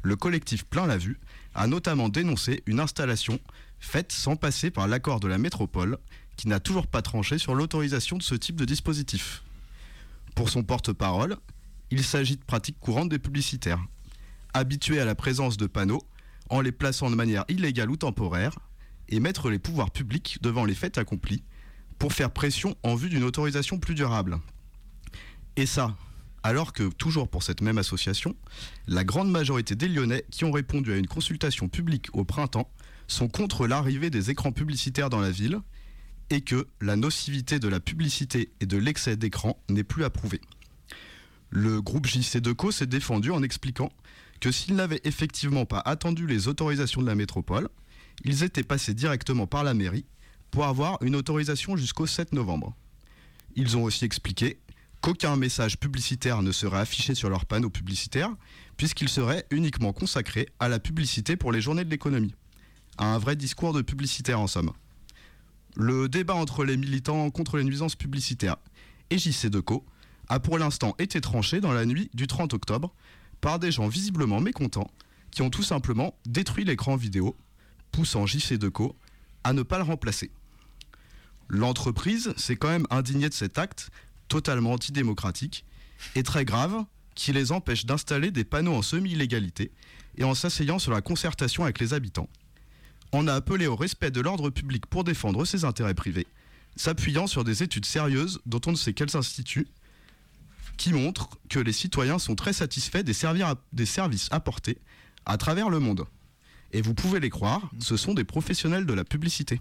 le collectif Plein la Vue a notamment dénoncé une installation faite sans passer par l'accord de la métropole, qui n'a toujours pas tranché sur l'autorisation de ce type de dispositif. Pour son porte-parole, il s'agit de pratiques courantes des publicitaires, habitués à la présence de panneaux en les plaçant de manière illégale ou temporaire, et mettre les pouvoirs publics devant les faits accomplis pour faire pression en vue d'une autorisation plus durable. Et ça, alors que, toujours pour cette même association, la grande majorité des Lyonnais qui ont répondu à une consultation publique au printemps sont contre l'arrivée des écrans publicitaires dans la ville, et que la nocivité de la publicité et de l'excès d'écran n'est plus approuvée. Le groupe J C Deco s'est défendu en expliquant que s'ils n'avaient effectivement pas attendu les autorisations de la métropole, ils étaient passés directement par la mairie pour avoir une autorisation jusqu'au sept novembre. Ils ont aussi expliqué qu'aucun message publicitaire ne serait affiché sur leurs panneaux publicitaires, puisqu'ils seraient uniquement consacrés à la publicité pour les journées de l'économie. Un vrai discours de publicitaire en somme. Le débat entre les militants contre les nuisances publicitaires et J C Deco a pour l'instant été tranché dans la nuit du trente octobre par des gens visiblement mécontents qui ont tout simplement détruit l'écran vidéo, poussant J C Deco à ne pas le remplacer. L'entreprise s'est quand même indignée de cet acte totalement antidémocratique et très grave qui les empêche d'installer des panneaux en semi-illégalité et en s'asseyant sur la concertation avec les habitants. On a appelé au respect de l'ordre public pour défendre ses intérêts privés, s'appuyant sur des études sérieuses dont on ne sait quels instituts, qui montrent que les citoyens sont très satisfaits des, servir- des services apportés à travers le monde. Et vous pouvez les croire, ce sont des professionnels de la publicité.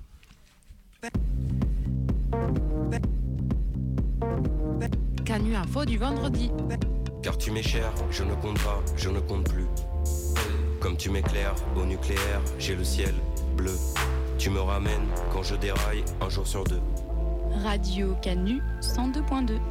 Canu Info du vendredi. Car tu m'es cher, je ne compte pas, je ne compte plus. Comme tu m'éclaires au nucléaire, j'ai le ciel bleu. Tu me ramènes quand je déraille un jour sur deux. Radio Canu cent deux point deux.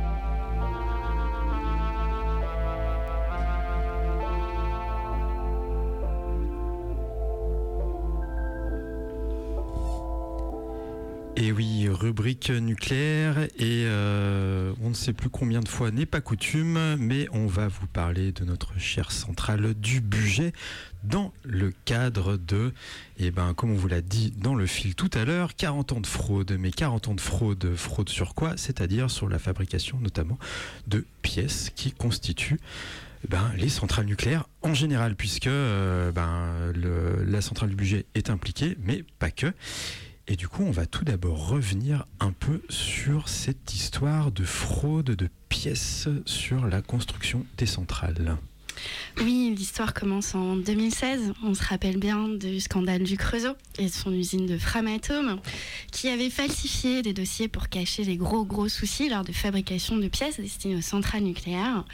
Et oui, rubrique nucléaire, et euh, on ne sait plus combien de fois n'est pas coutume, mais on va vous parler de notre chère centrale du Bugey dans le cadre de, et ben, comme on vous l'a dit dans le fil tout à l'heure, quarante ans de fraude. Mais quarante ans de fraude, fraude sur quoi ? C'est-à-dire sur la fabrication notamment de pièces qui constituent ben, les centrales nucléaires en général, puisque euh, ben, le, la centrale du Bugey est impliquée, mais pas que. Et du coup, on va tout d'abord revenir un peu sur cette histoire de fraude de pièces sur la construction des centrales. Oui, l'histoire commence en deux mille seize. On se rappelle bien du scandale du Creusot et de son usine de Framatome qui avait falsifié des dossiers pour cacher les gros gros soucis lors de fabrication de pièces destinées aux centrales nucléaires.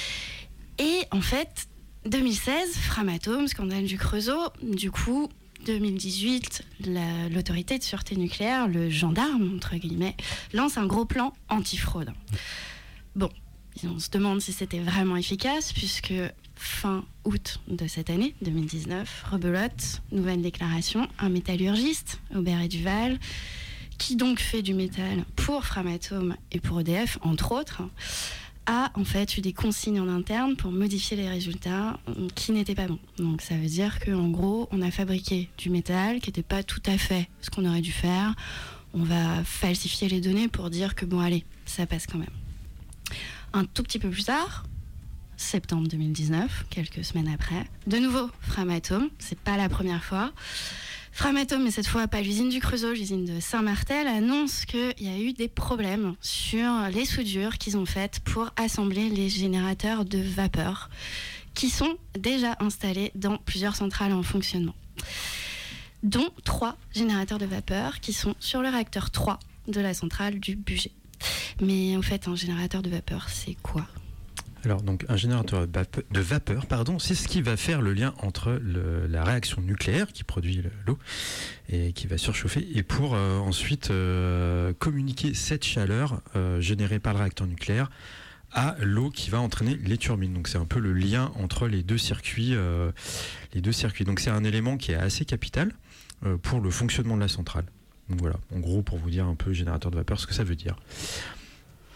Et en fait, deux mille seize, Framatome, scandale du Creusot, du coup... deux mille dix-huit, la, l'autorité de sûreté nucléaire, le gendarme, entre guillemets, lance un gros plan anti-fraude. Bon, on se demande si c'était vraiment efficace, puisque fin août de cette année, deux mille dix-neuf, rebelote, nouvelle déclaration, un métallurgiste, Aubert et Duval, qui donc fait du métal pour Framatome et pour E D F, entre autres, a en fait eu des consignes en interne pour modifier les résultats qui n'étaient pas bons. Donc ça veut dire qu'en gros, on a fabriqué du métal qui n'était pas tout à fait ce qu'on aurait dû faire. On va falsifier les données pour dire que bon allez, ça passe quand même. Un tout petit peu plus tard, septembre deux mille dix-neuf, quelques semaines après, de nouveau Framatome, c'est pas la première fois. Framatome, mais cette fois pas l'usine du Creusot, l'usine de Saint-Martel, annonce qu'il y a eu des problèmes sur les soudures qu'ils ont faites pour assembler les générateurs de vapeur qui sont déjà installés dans plusieurs centrales en fonctionnement, dont trois générateurs de vapeur qui sont sur le réacteur trois de la centrale du Bugey. Mais en fait, un générateur de vapeur, c'est quoi ? Alors, donc, un générateur de vapeur, pardon, c'est ce qui va faire le lien entre le, la réaction nucléaire qui produit le, l'eau et qui va surchauffer, et pour euh, ensuite euh, communiquer cette chaleur euh, générée par le réacteur nucléaire à l'eau qui va entraîner les turbines. Donc, c'est un peu le lien entre les deux circuits. Euh, les deux circuits. Donc, c'est un élément qui est assez capital euh, pour le fonctionnement de la centrale. Donc, voilà, en gros, pour vous dire un peu générateur de vapeur, ce que ça veut dire.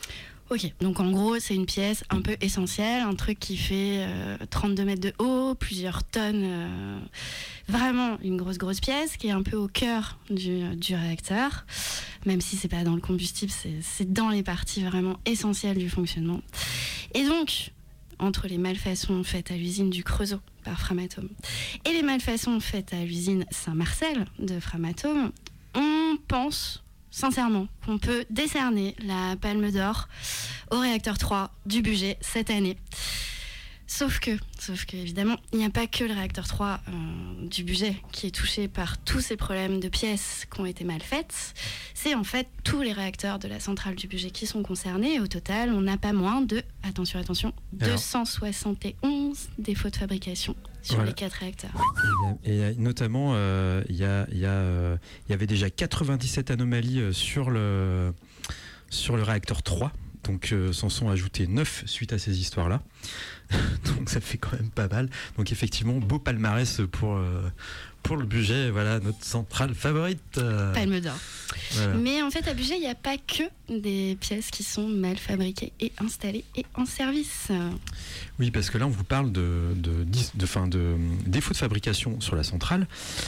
Ok, donc en gros, c'est une pièce un peu essentielle, un truc qui fait euh, trente-deux mètres de haut, plusieurs tonnes, euh, vraiment une grosse, grosse pièce qui est un peu au cœur du, du réacteur, même si c'est pas dans le combustible, c'est, c'est dans les parties vraiment essentielles du fonctionnement. Et donc, entre les malfaçons faites à l'usine du Creusot par Framatome et les malfaçons faites à l'usine Saint-Marcel de Framatome, on pense sincèrement qu'on peut décerner la Palme d'Or au réacteur trois du budget cette année. Sauf que, sauf que évidemment, il n'y a pas que le réacteur trois euh, du budget qui est touché par tous ces problèmes de pièces qui ont été mal faites. C'est en fait tous les réacteurs de la centrale du budget qui sont concernés. Et au total, on n'a pas moins de, attention, attention, Alors. deux cent soixante et onze défauts de fabrication sur voilà. les quatre réacteurs. Et, et notamment, euh, il y, a, y, a, euh, y avait déjà quatre-vingt-dix-sept anomalies sur le, sur le réacteur trois. Donc euh, s'en sont ajoutés neuf suite à ces histoires-là. Donc ça fait quand même pas mal. Donc effectivement, beau palmarès pour, euh, pour le budget. Voilà, notre centrale favorite. Euh, Palme d'Or. Voilà. Mais en fait, à budget, il n'y a pas que des pièces qui sont mal fabriquées et installées et en service. Oui, parce que là, on vous parle de, de, de, de, fin, de défauts de fabrication sur la centrale.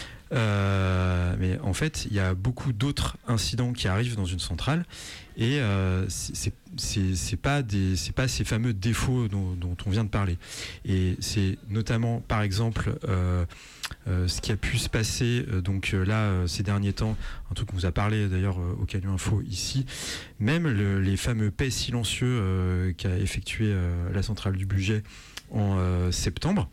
Euh, mais en fait, il y a beaucoup d'autres incidents qui arrivent dans une centrale et euh, c'est, c'est, c'est pas des, c'est pas ces fameux défauts dont, dont on vient de parler. Et c'est notamment, par exemple, euh, euh, ce qui a pu se passer euh, donc euh, là euh, ces derniers temps, un truc qu'on vous a parlé d'ailleurs euh, au Canyon Info ici, même le, les fameux paix silencieux euh, qu'a effectué euh, la centrale du budget en euh, septembre.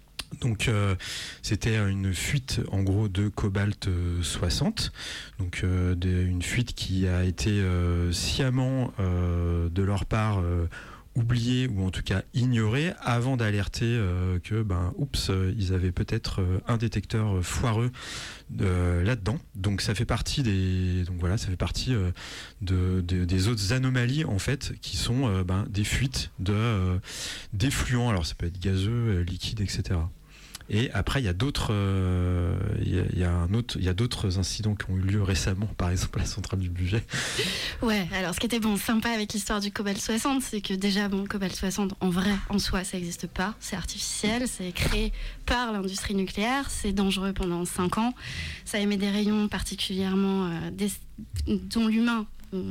Donc euh, c'était une fuite en gros de cobalt soixante, donc euh, de, une fuite qui a été euh, sciemment euh, de leur part euh, oubliée ou en tout cas ignorée avant d'alerter euh, que ben oups euh, ils avaient peut-être euh, un détecteur foireux euh, là-dedans. Donc ça fait partie des donc voilà ça fait partie euh, de, de des autres anomalies en fait qui sont euh, ben, des fuites de euh, d'effluents. Alors ça peut être gazeux, euh, liquide, et cetera. Et après, il y a d'autres, euh, il y a, il y a un autre, il y a d'autres incidents qui ont eu lieu récemment, par exemple à la centrale du budget. Ouais. Alors, ce qui était bon, sympa avec l'histoire du cobalt soixante, c'est que déjà, bon, le cobalt soixante, en vrai, en soi, ça n'existe pas. C'est artificiel, c'est créé par l'industrie nucléaire, c'est dangereux pendant cinq ans. Ça émet des rayons particulièrement euh, des, dont l'humain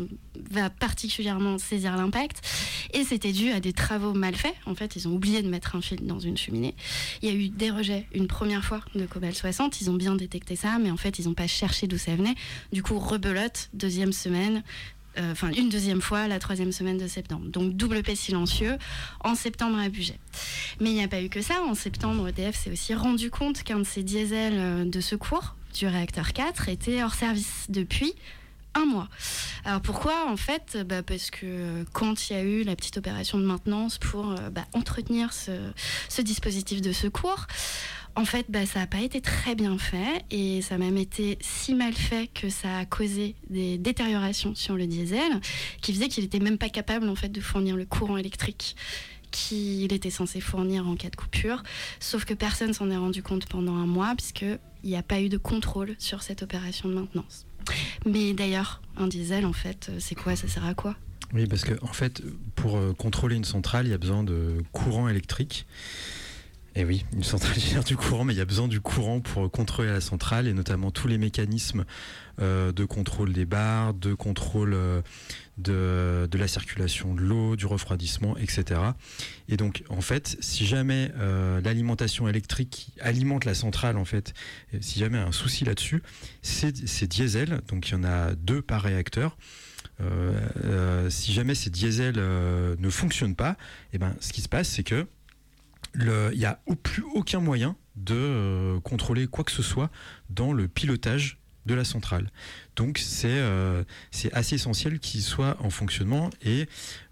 va particulièrement saisir l'impact, et c'était dû à des travaux mal faits. En fait, ils ont oublié de mettre un fil dans une cheminée. Il y a eu des rejets une première fois de cobalt soixante, ils ont bien détecté ça, mais en fait ils n'ont pas cherché d'où ça venait. Du coup, rebelote, deuxième semaine, euh, enfin une deuxième fois la troisième semaine de septembre. Donc double paix silencieux en septembre à budget. Mais il n'y a pas eu que ça. En septembre, E D F s'est aussi rendu compte qu'un de ses diesels de secours du réacteur quatre était hors service depuis un mois. Alors pourquoi en fait bah parce que quand il y a eu la petite opération de maintenance pour bah, entretenir ce, ce dispositif de secours, en fait bah, ça n'a pas été très bien fait et ça a même été si mal fait que ça a causé des détériorations sur le diesel qui faisait qu'il n'était même pas capable en fait de fournir le courant électrique qu'il était censé fournir en cas de coupure, sauf que personne s'en est rendu compte pendant un mois puisqu'il n'y a pas eu de contrôle sur cette opération de maintenance. Mais d'ailleurs, un diesel, en fait, c'est quoi? Ça sert à quoi? Oui, parce que en fait, pour euh, contrôler une centrale, il y a besoin de courant électrique. Et oui, une centrale génère du courant, mais il y a besoin du courant pour contrôler la centrale, et notamment tous les mécanismes euh, de contrôle des barres, de contrôle euh, de, de la circulation de l'eau, du refroidissement, et cetera. Et donc, en fait, si jamais euh, l'alimentation électrique qui alimente la centrale, en fait, si jamais il y a un souci là-dessus, c'est, c'est diesel, donc il y en a deux par réacteur. Euh, euh, si jamais ces diesels euh, ne fonctionnent pas, et ben, ce qui se passe, c'est que il n'y a au plus aucun moyen de euh, contrôler quoi que ce soit dans le pilotage de la centrale. Donc c'est, euh, c'est assez essentiel qu'il soit en fonctionnement et,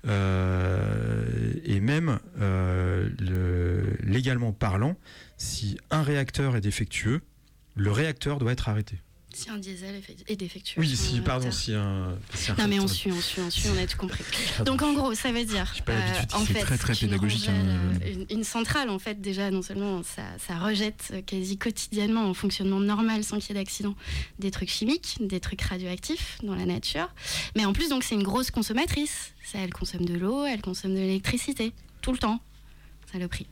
euh, et même euh, le, légalement parlant, si un réacteur est défectueux, le réacteur doit être arrêté. Si un diesel est défectueux. Oui, si, pardon, si un. Si un non, mais on suit, on suit, on suit, on a tout compris. Donc, en gros, ça veut dire. Euh, en fait, très, très pédagogique. Une, une, une centrale, en fait, déjà, non seulement ça, ça rejette quasi quotidiennement en fonctionnement normal, sans qu'il y ait d'accident, des trucs chimiques, des trucs radioactifs dans la nature. Mais en plus, donc, c'est une grosse consommatrice. Ça, elle consomme de l'eau, elle consomme de l'électricité, tout le temps. Saloperie.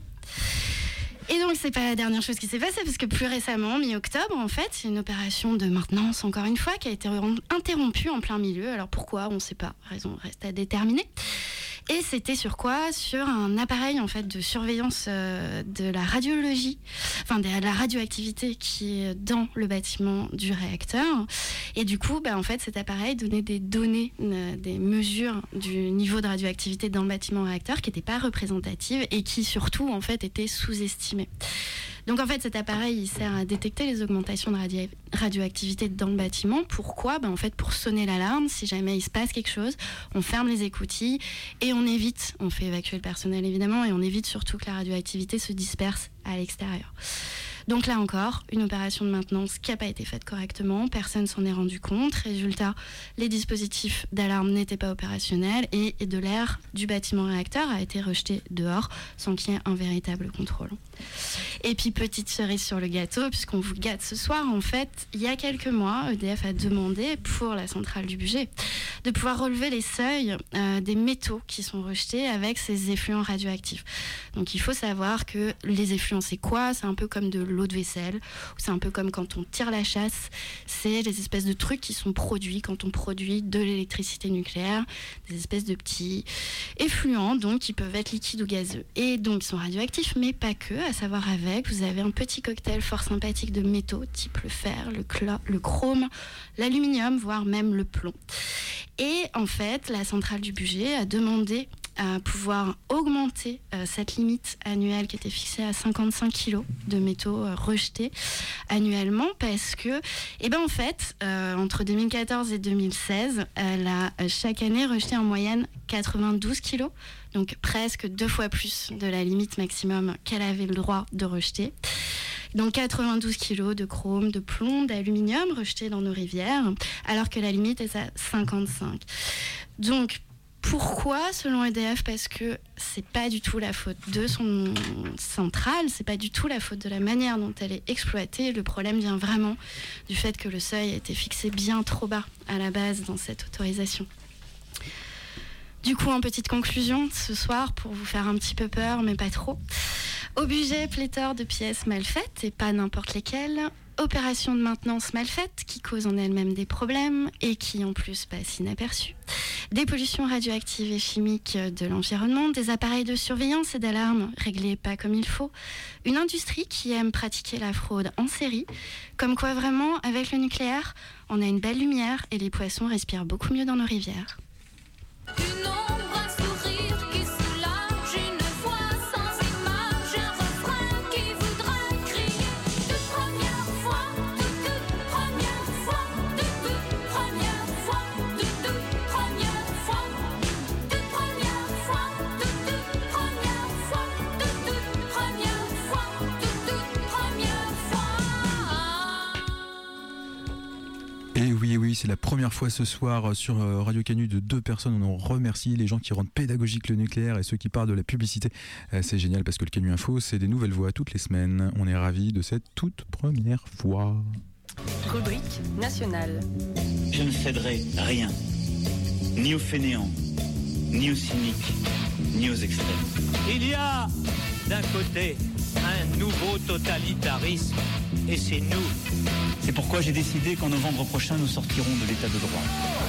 Et donc, c'est pas la dernière chose qui s'est passée, parce que plus récemment, mi-octobre, en fait, c'est une opération de maintenance, encore une fois, qui a été interrompue en plein milieu. Alors pourquoi ? On ne sait pas. Raison reste à déterminer. Et c'était sur quoi ? Sur un appareil, en fait, de surveillance euh, de la radiologie, enfin, de la radioactivité qui est dans le bâtiment du réacteur. Et du coup, bah, en fait, cet appareil donnait des données, euh, des mesures du niveau de radioactivité dans le bâtiment réacteur qui n'étaient pas représentatives et qui, surtout, en fait, étaient sous-estimées. Donc en fait, cet appareil, il sert à détecter les augmentations de radio- radioactivité dans le bâtiment. Pourquoi ? Ben, en fait, pour sonner l'alarme, si jamais il se passe quelque chose, on ferme les écoutilles et on évite, on fait évacuer le personnel évidemment, et on évite surtout que la radioactivité se disperse à l'extérieur. Donc là encore, une opération de maintenance qui n'a pas été faite correctement, personne s'en est rendu compte. Résultat, les dispositifs d'alarme n'étaient pas opérationnels et de l'air du bâtiment réacteur a été rejeté dehors sans qu'il y ait un véritable contrôle. Et puis petite cerise sur le gâteau, puisqu'on vous gâte ce soir, en fait, il y a quelques mois, E D F a demandé pour la centrale du Bugey de pouvoir relever les seuils euh, des métaux qui sont rejetés avec ces effluents radioactifs. Donc il faut savoir que les effluents, c'est quoi ? C'est un peu comme de l'eau de vaisselle, c'est un peu comme quand on tire la chasse, c'est les espèces de trucs qui sont produits quand on produit de l'électricité nucléaire, des espèces de petits effluents donc qui peuvent être liquides ou gazeux. Et donc ils sont radioactifs, mais pas que, à savoir avec, vous avez un petit cocktail fort sympathique de métaux, type le fer, le, clo- le chrome, l'aluminium, voire même le plomb. Et en fait, la centrale du Bugey a demandé à pouvoir augmenter euh, cette limite annuelle qui était fixée à cinquante-cinq kilos de métaux euh, rejetés annuellement, parce que, eh ben en fait, euh, entre deux mille quatorze et deux mille seize, elle a euh, chaque année rejeté en moyenne quatre-vingt-douze kilos, donc presque deux fois plus de la limite maximum qu'elle avait le droit de rejeter. Donc quatre-vingt-douze kilos de chrome, de plomb, d'aluminium rejetés dans nos rivières, alors que la limite est à cinquante-cinq. Donc pourquoi, selon E D F ? Parce que c'est pas du tout la faute de son centrale, c'est pas du tout la faute de la manière dont elle est exploitée. Le problème vient vraiment du fait que le seuil a été fixé bien trop bas à la base dans cette autorisation. Du coup, en petite conclusion, ce soir, pour vous faire un petit peu peur, mais pas trop, au Bugey, pléthore de pièces mal faites, et pas n'importe lesquelles. Opération de maintenance mal faite, qui cause en elle-même des problèmes, et qui en plus passe inaperçue. Des pollutions radioactives et chimiques de l'environnement, des appareils de surveillance et d'alarme réglés pas comme il faut. Une industrie qui aime pratiquer la fraude en série. Comme quoi vraiment, avec le nucléaire, on a une belle lumière, et les poissons respirent beaucoup mieux dans nos rivières. Une ombre, un sourire qui soulage, une voix sans image, un refrain qui voudra crier. Toute première fois, de toute première fois, de toute première fois, de toute première fois, de première fois, de toute première fois, de toute première fois, de toute première fois. Et oui, oui, c'est la première fois ce soir sur Radio Canu de deux personnes. On en remercie les gens qui rendent pédagogique le nucléaire et ceux qui parlent de la publicité. C'est génial parce que le Canu Info, c'est des nouvelles voix toutes les semaines. On est ravis de cette toute première fois. Rubrique nationale. Je ne céderai rien, ni aux fainéants, ni aux cyniques, ni aux extrêmes. Il y a d'un côté un nouveau totalitarisme, et c'est nous. C'est pourquoi j'ai décidé qu'en novembre prochain, nous sortirons de l'état de droit.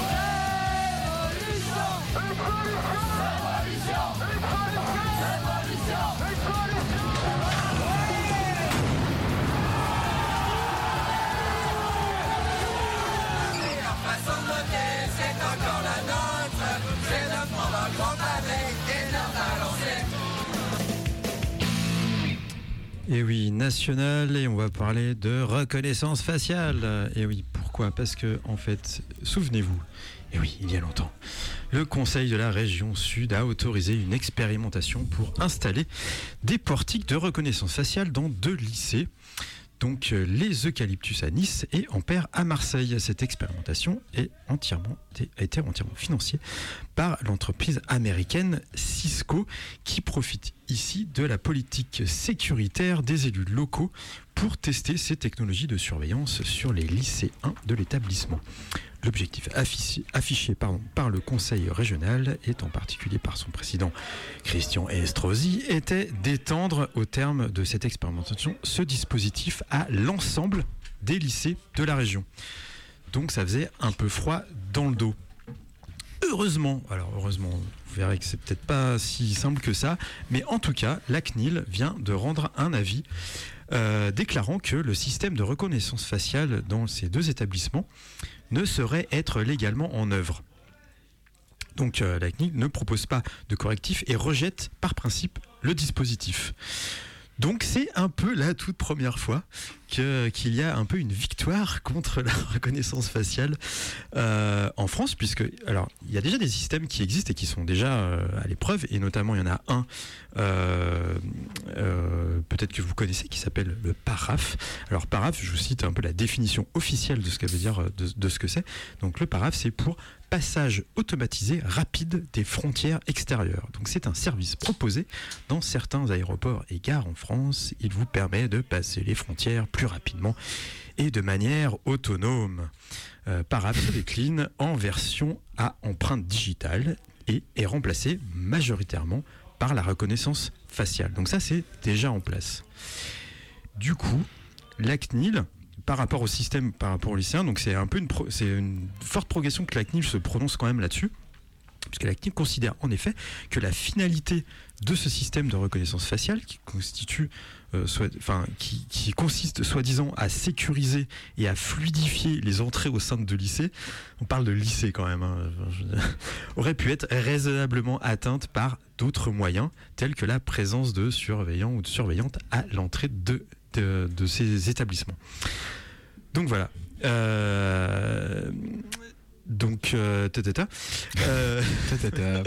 Et oui, national, et on va parler de reconnaissance faciale. Et oui, pourquoi ? Parce que, en fait, souvenez-vous, et oui, il y a longtemps, le Conseil de la région Sud a autorisé une expérimentation pour installer des portiques de reconnaissance faciale dans deux lycées. donc les eucalyptus à Nice et Ampère à Marseille. Cette expérimentation est entièrement, a été entièrement financée par l'entreprise américaine Cisco, qui profite ici de la politique sécuritaire des élus locaux pour tester ces technologies de surveillance sur les lycéens de l'établissement. L'objectif affiché, affiché pardon, par le conseil régional, et en particulier par son président Christian Estrosi, était d'étendre au terme de cette expérimentation ce dispositif à l'ensemble des lycées de la région. Donc ça faisait un peu froid dans le dos. Heureusement, alors heureusement, vous verrez que c'est peut-être pas si simple que ça, mais en tout cas, la C N I L vient de rendre un avis euh, déclarant que le système de reconnaissance faciale dans ces deux établissements ne saurait être légalement en œuvre. Donc euh, la C N I L ne propose pas de correctif et rejette par principe le dispositif. Donc c'est un peu la toute première fois que, qu'il y a un peu une victoire contre la reconnaissance faciale euh, en France, puisque alors il y a déjà des systèmes qui existent et qui sont déjà euh, à l'épreuve, et notamment il y en a un euh, euh, peut-être que vous connaissez, qui s'appelle le PARAF. Alors PARAF, je vous cite un peu la définition officielle de ce que veut dire de, de ce que c'est. Donc le PARAF, c'est pour passage automatisé rapide des frontières extérieures. Donc c'est un service proposé dans certains aéroports et gares en France. Il vous permet de passer les frontières plus rapidement et de manière autonome. Euh, PARAF se décline en version à empreinte digitale et est remplacé majoritairement par la reconnaissance faciale. Donc ça, c'est déjà en place. Du coup, la C N I L, par rapport au système, par rapport aux lycéens, donc c'est un peu une, pro, c'est une forte progression que la C N I L se prononce quand même là-dessus, puisque la C N I L considère en effet que la finalité de ce système de reconnaissance faciale, qui constitue, euh, soit, enfin, qui, qui consiste soi-disant à sécuriser et à fluidifier les entrées au sein de lycées, on parle de lycée quand même, hein, aurait pu être raisonnablement atteinte par d'autres moyens, tels que la présence de surveillants ou de surveillantes à l'entrée de De, de ces établissements. Donc voilà. Euh, donc euh, tatata. Euh, tatata.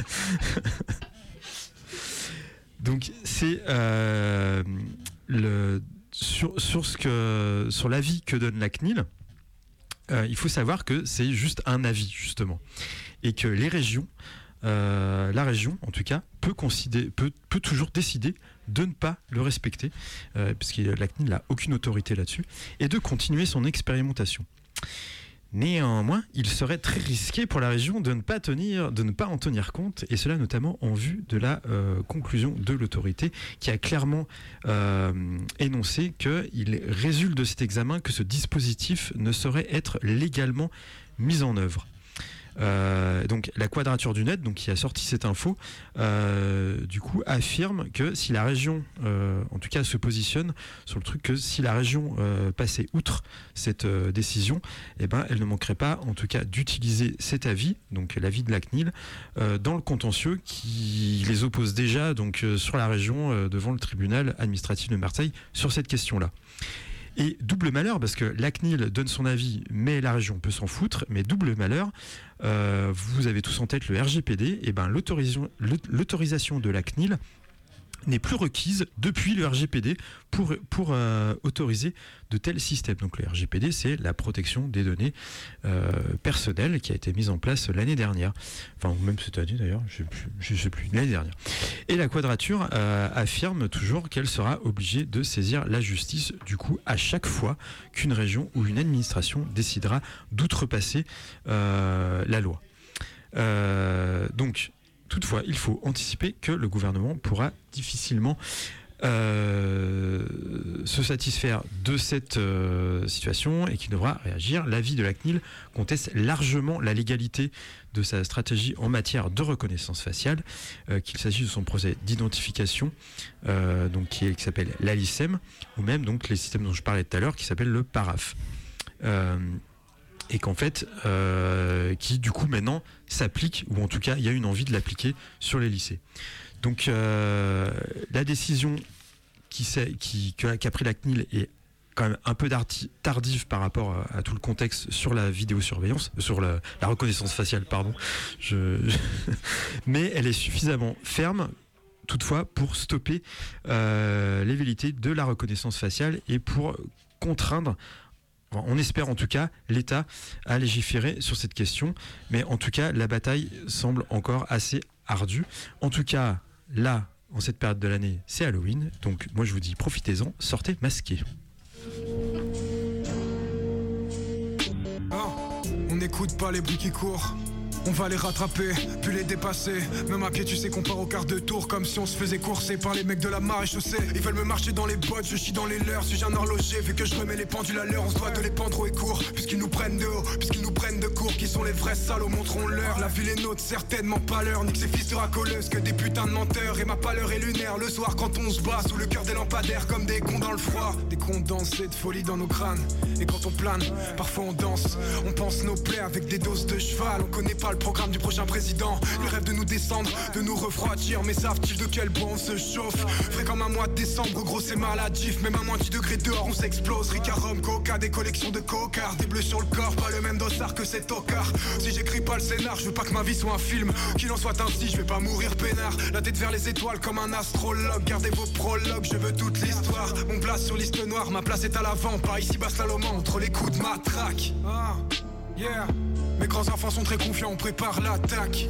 Donc c'est euh, le sur sur ce que sur l'avis que donne la C N I L. Euh, il faut savoir que c'est juste un avis justement, et que les régions, euh, la région en tout cas, peut considérer, peut, peut toujours décider de ne pas le respecter, euh, puisque la C N I L n'a aucune autorité là-dessus, et de continuer son expérimentation. Néanmoins, il serait très risqué pour la région de ne pas, tenir, de ne pas en tenir compte, et cela notamment en vue de la euh, conclusion de l'autorité, qui a clairement euh, énoncé qu'il résulte de cet examen que ce dispositif ne saurait être légalement mis en œuvre. Euh, donc la Quadrature du Net, donc qui a sorti cette info, euh, du coup affirme que si la région, euh, en tout cas se positionne sur le truc que si la région euh, passait outre cette euh, décision, eh ben elle ne manquerait pas, en tout cas, d'utiliser cet avis, donc l'avis de la C N I L, euh, dans le contentieux qui les oppose déjà donc euh, sur la région euh, devant le tribunal administratif de Marseille sur cette question-là. Et double malheur, parce que la C N I L donne son avis, mais la région peut s'en foutre, mais double malheur, euh, vous avez tous en tête le R G P D, et ben l'autorisation, l'autorisation de la C N I L n'est plus requise depuis le R G P D pour, pour euh, autoriser de tels systèmes. Donc le R G P D, c'est la protection des données euh, personnelles qui a été mise en place l'année dernière. Enfin, ou même cette année d'ailleurs, je ne sais plus, l'année dernière. Et la Quadrature euh, affirme toujours qu'elle sera obligée de saisir la justice, du coup, à chaque fois qu'une région ou une administration décidera d'outrepasser euh, la loi. Euh, donc, toutefois, il faut anticiper que le gouvernement pourra difficilement euh, se satisfaire de cette euh, situation et qu'il devra réagir. L'avis de la C N I L conteste largement la légalité de sa stratégie en matière de reconnaissance faciale, euh, qu'il s'agisse de son procès d'identification, euh, donc qui, est, qui s'appelle l'ALICEM, ou même donc les systèmes dont je parlais tout à l'heure, qui s'appellent le PARAF. Euh, et qu'en fait, euh, qui du coup maintenant s'applique, ou en tout cas il y a une envie de l'appliquer sur les lycées. Donc euh, la décision qui, qui, qu'a pris la C N I L est quand même un peu tardive par rapport à, à tout le contexte sur la vidéosurveillance, sur la, la reconnaissance faciale, pardon. Je, je, mais elle est suffisamment ferme, toutefois, pour stopper euh, les velléités de la reconnaissance faciale et pour contraindre, enfin, on espère en tout cas, l'État à légiférer sur cette question. Mais en tout cas, la bataille semble encore assez ardue. En tout cas, là, en cette période de l'année, c'est Halloween. Donc moi je vous dis, profitez-en, sortez masqués. Oh, on n'écoute pas les bruits qui courent. On va les rattraper, puis les dépasser. Même à pied, tu sais qu'on part au quart de tour, comme si on se faisait courser par les mecs de la maréchaussée. Ils veulent me marcher dans les bottes, je chie dans les leurs. Suis-je un horloger, vu que je remets les pendules à l'heure. On se doit de les pendre haut et court, puisqu'ils nous prennent de haut, puisqu'ils nous prennent de court. Qui sont les vrais salauds, montrons-leur. La ville est nôtre, certainement pas l'heure. Nique ces fils de racoleuses, que des putains de menteurs. Et ma pâleur est lunaire, le soir quand on se bat sous le cœur des lampadaires, comme des cons dans le froid. Des condensés de folie dans nos crânes. Et quand on plane, parfois on danse. On pense nos plaies avec des doses de cheval. On connaît pas le programme du prochain président. Le rêve de nous descendre, de nous refroidir. Mais savent-ils de quel bois on se chauffe? Frais comme un mois de décembre, gros c'est maladif. Même à moins dix degrés dehors on s'explose. Ricard, rhum, coca, des collections de cocards. Des bleus sur le corps, pas le même dossard que ces tocards. Si j'écris pas le scénar, je veux pas que ma vie soit un film. Qu'il en soit ainsi, je vais pas mourir peinard. La tête vers les étoiles comme un astrologue. Gardez vos prologues, je veux toute l'histoire. Mon place sur liste noire, ma place est à l'avant. Pas ici bas slalomant, entre les coups de matraque. Ah, yeah. Mes grands enfants sont très confiants, on prépare l'attaque.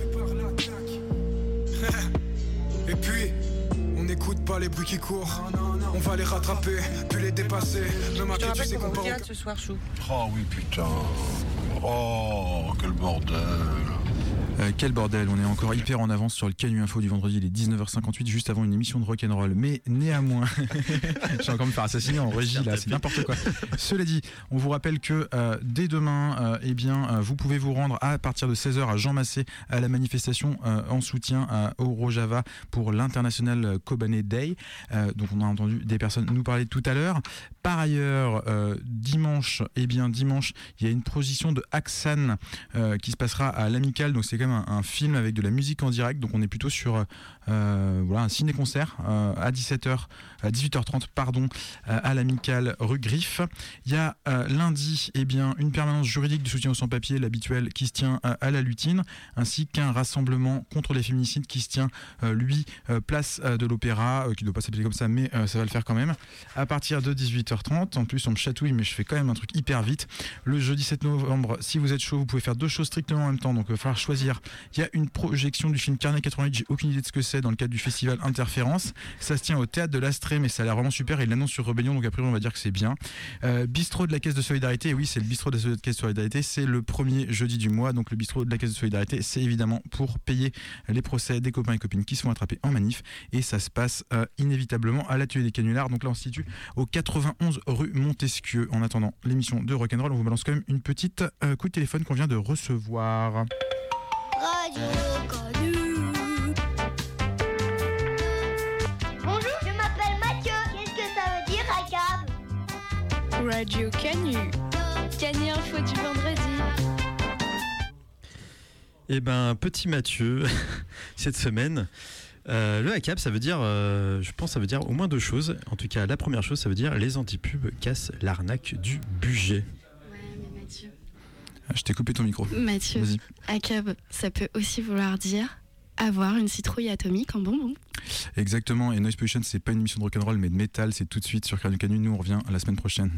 Et puis, on n'écoute pas les bruits qui courent. On va les rattraper, puis les dépasser. Même à pied, tu sais qu'on part. Ce soir, Chou. Oh oui, putain. Oh, quel bordel. Euh, quel bordel, on est encore hyper en avance sur le Canu Info du vendredi, il est dix-neuf heures cinquante-huit, juste avant une émission de rock'n'roll. Mais néanmoins, je vais encore me faire assassiner en régie là, c'est n'importe quoi. Cela dit, on vous rappelle que euh, dès demain, euh, eh bien, euh, vous pouvez vous rendre à partir de seize heures à Jean Massé à la manifestation euh, en soutien à Rojava pour l'International Kobane Day. Euh, donc on a entendu des personnes nous parler tout à l'heure. Par ailleurs, euh, dimanche, eh bien dimanche, il y a une projection de Aksan euh, qui se passera à l'Amicale. Donc c'est quand même un, un film avec de la musique en direct. Donc on est plutôt sur euh, voilà un ciné-concert euh, à dix-sept heures, à dix-huit heures trente pardon, euh, à l'Amicale rue Griffe. Il y a euh, lundi, eh bien une permanence juridique du soutien aux sans-papiers, l'habituel, qui se tient euh, à la Lutine, ainsi qu'un rassemblement contre les féminicides qui se tient euh, lui euh, place euh, de l'Opéra, euh, qui ne doit pas s'appeler comme ça, mais euh, ça va le faire quand même. À partir de dix-huit heures trente, en plus on me chatouille mais je fais quand même un truc hyper vite. Le jeudi sept novembre, si vous êtes chaud, vous pouvez faire deux choses strictement en même temps, donc il va falloir choisir. Il y a une projection du film Carnet quatre-vingt-huit, j'ai aucune idée de ce que c'est, dans le cadre du festival Interférence. Ça se tient au théâtre de l'Astrée, mais ça a l'air vraiment super, et il l'annonce sur Rebellion, donc après on va dire que c'est bien. Euh, bistrot de la Caisse de Solidarité, et oui c'est le bistrot de la Caisse de Solidarité, c'est le premier jeudi du mois, donc le bistrot de la Caisse de Solidarité, c'est évidemment pour payer les procès des copains et copines qui sont attrapés en manif, et ça se passe euh, inévitablement à l'atelier des canulars, donc là on se situe au quatre-vingt-onze rue Montesquieu. En attendant l'émission de Rock'n'Roll, on vous balance quand même une petite euh, coup de téléphone qu'on vient de recevoir. Radio Canu. Bonjour, je m'appelle Mathieu. Qu'est-ce que ça veut dire, A C A B? Radio Canu. Canu Info du vendredi. Eh ben, petit Mathieu, cette semaine, euh, le A C A B, ça veut dire, euh, je pense, ça veut dire au moins deux choses. En tout cas, la première chose, ça veut dire les antipubs cassent l'arnaque du budget. Ouais, mais Mathieu. Ah, je t'ai coupé ton micro. Mathieu, Vas-y. A C A B, ça peut aussi vouloir dire avoir une citrouille atomique en bonbon. Exactement, et Noise Pollution, c'est pas une émission de rock'n'roll mais de métal, c'est tout de suite sur Radio Canu. Nous on revient la semaine prochaine.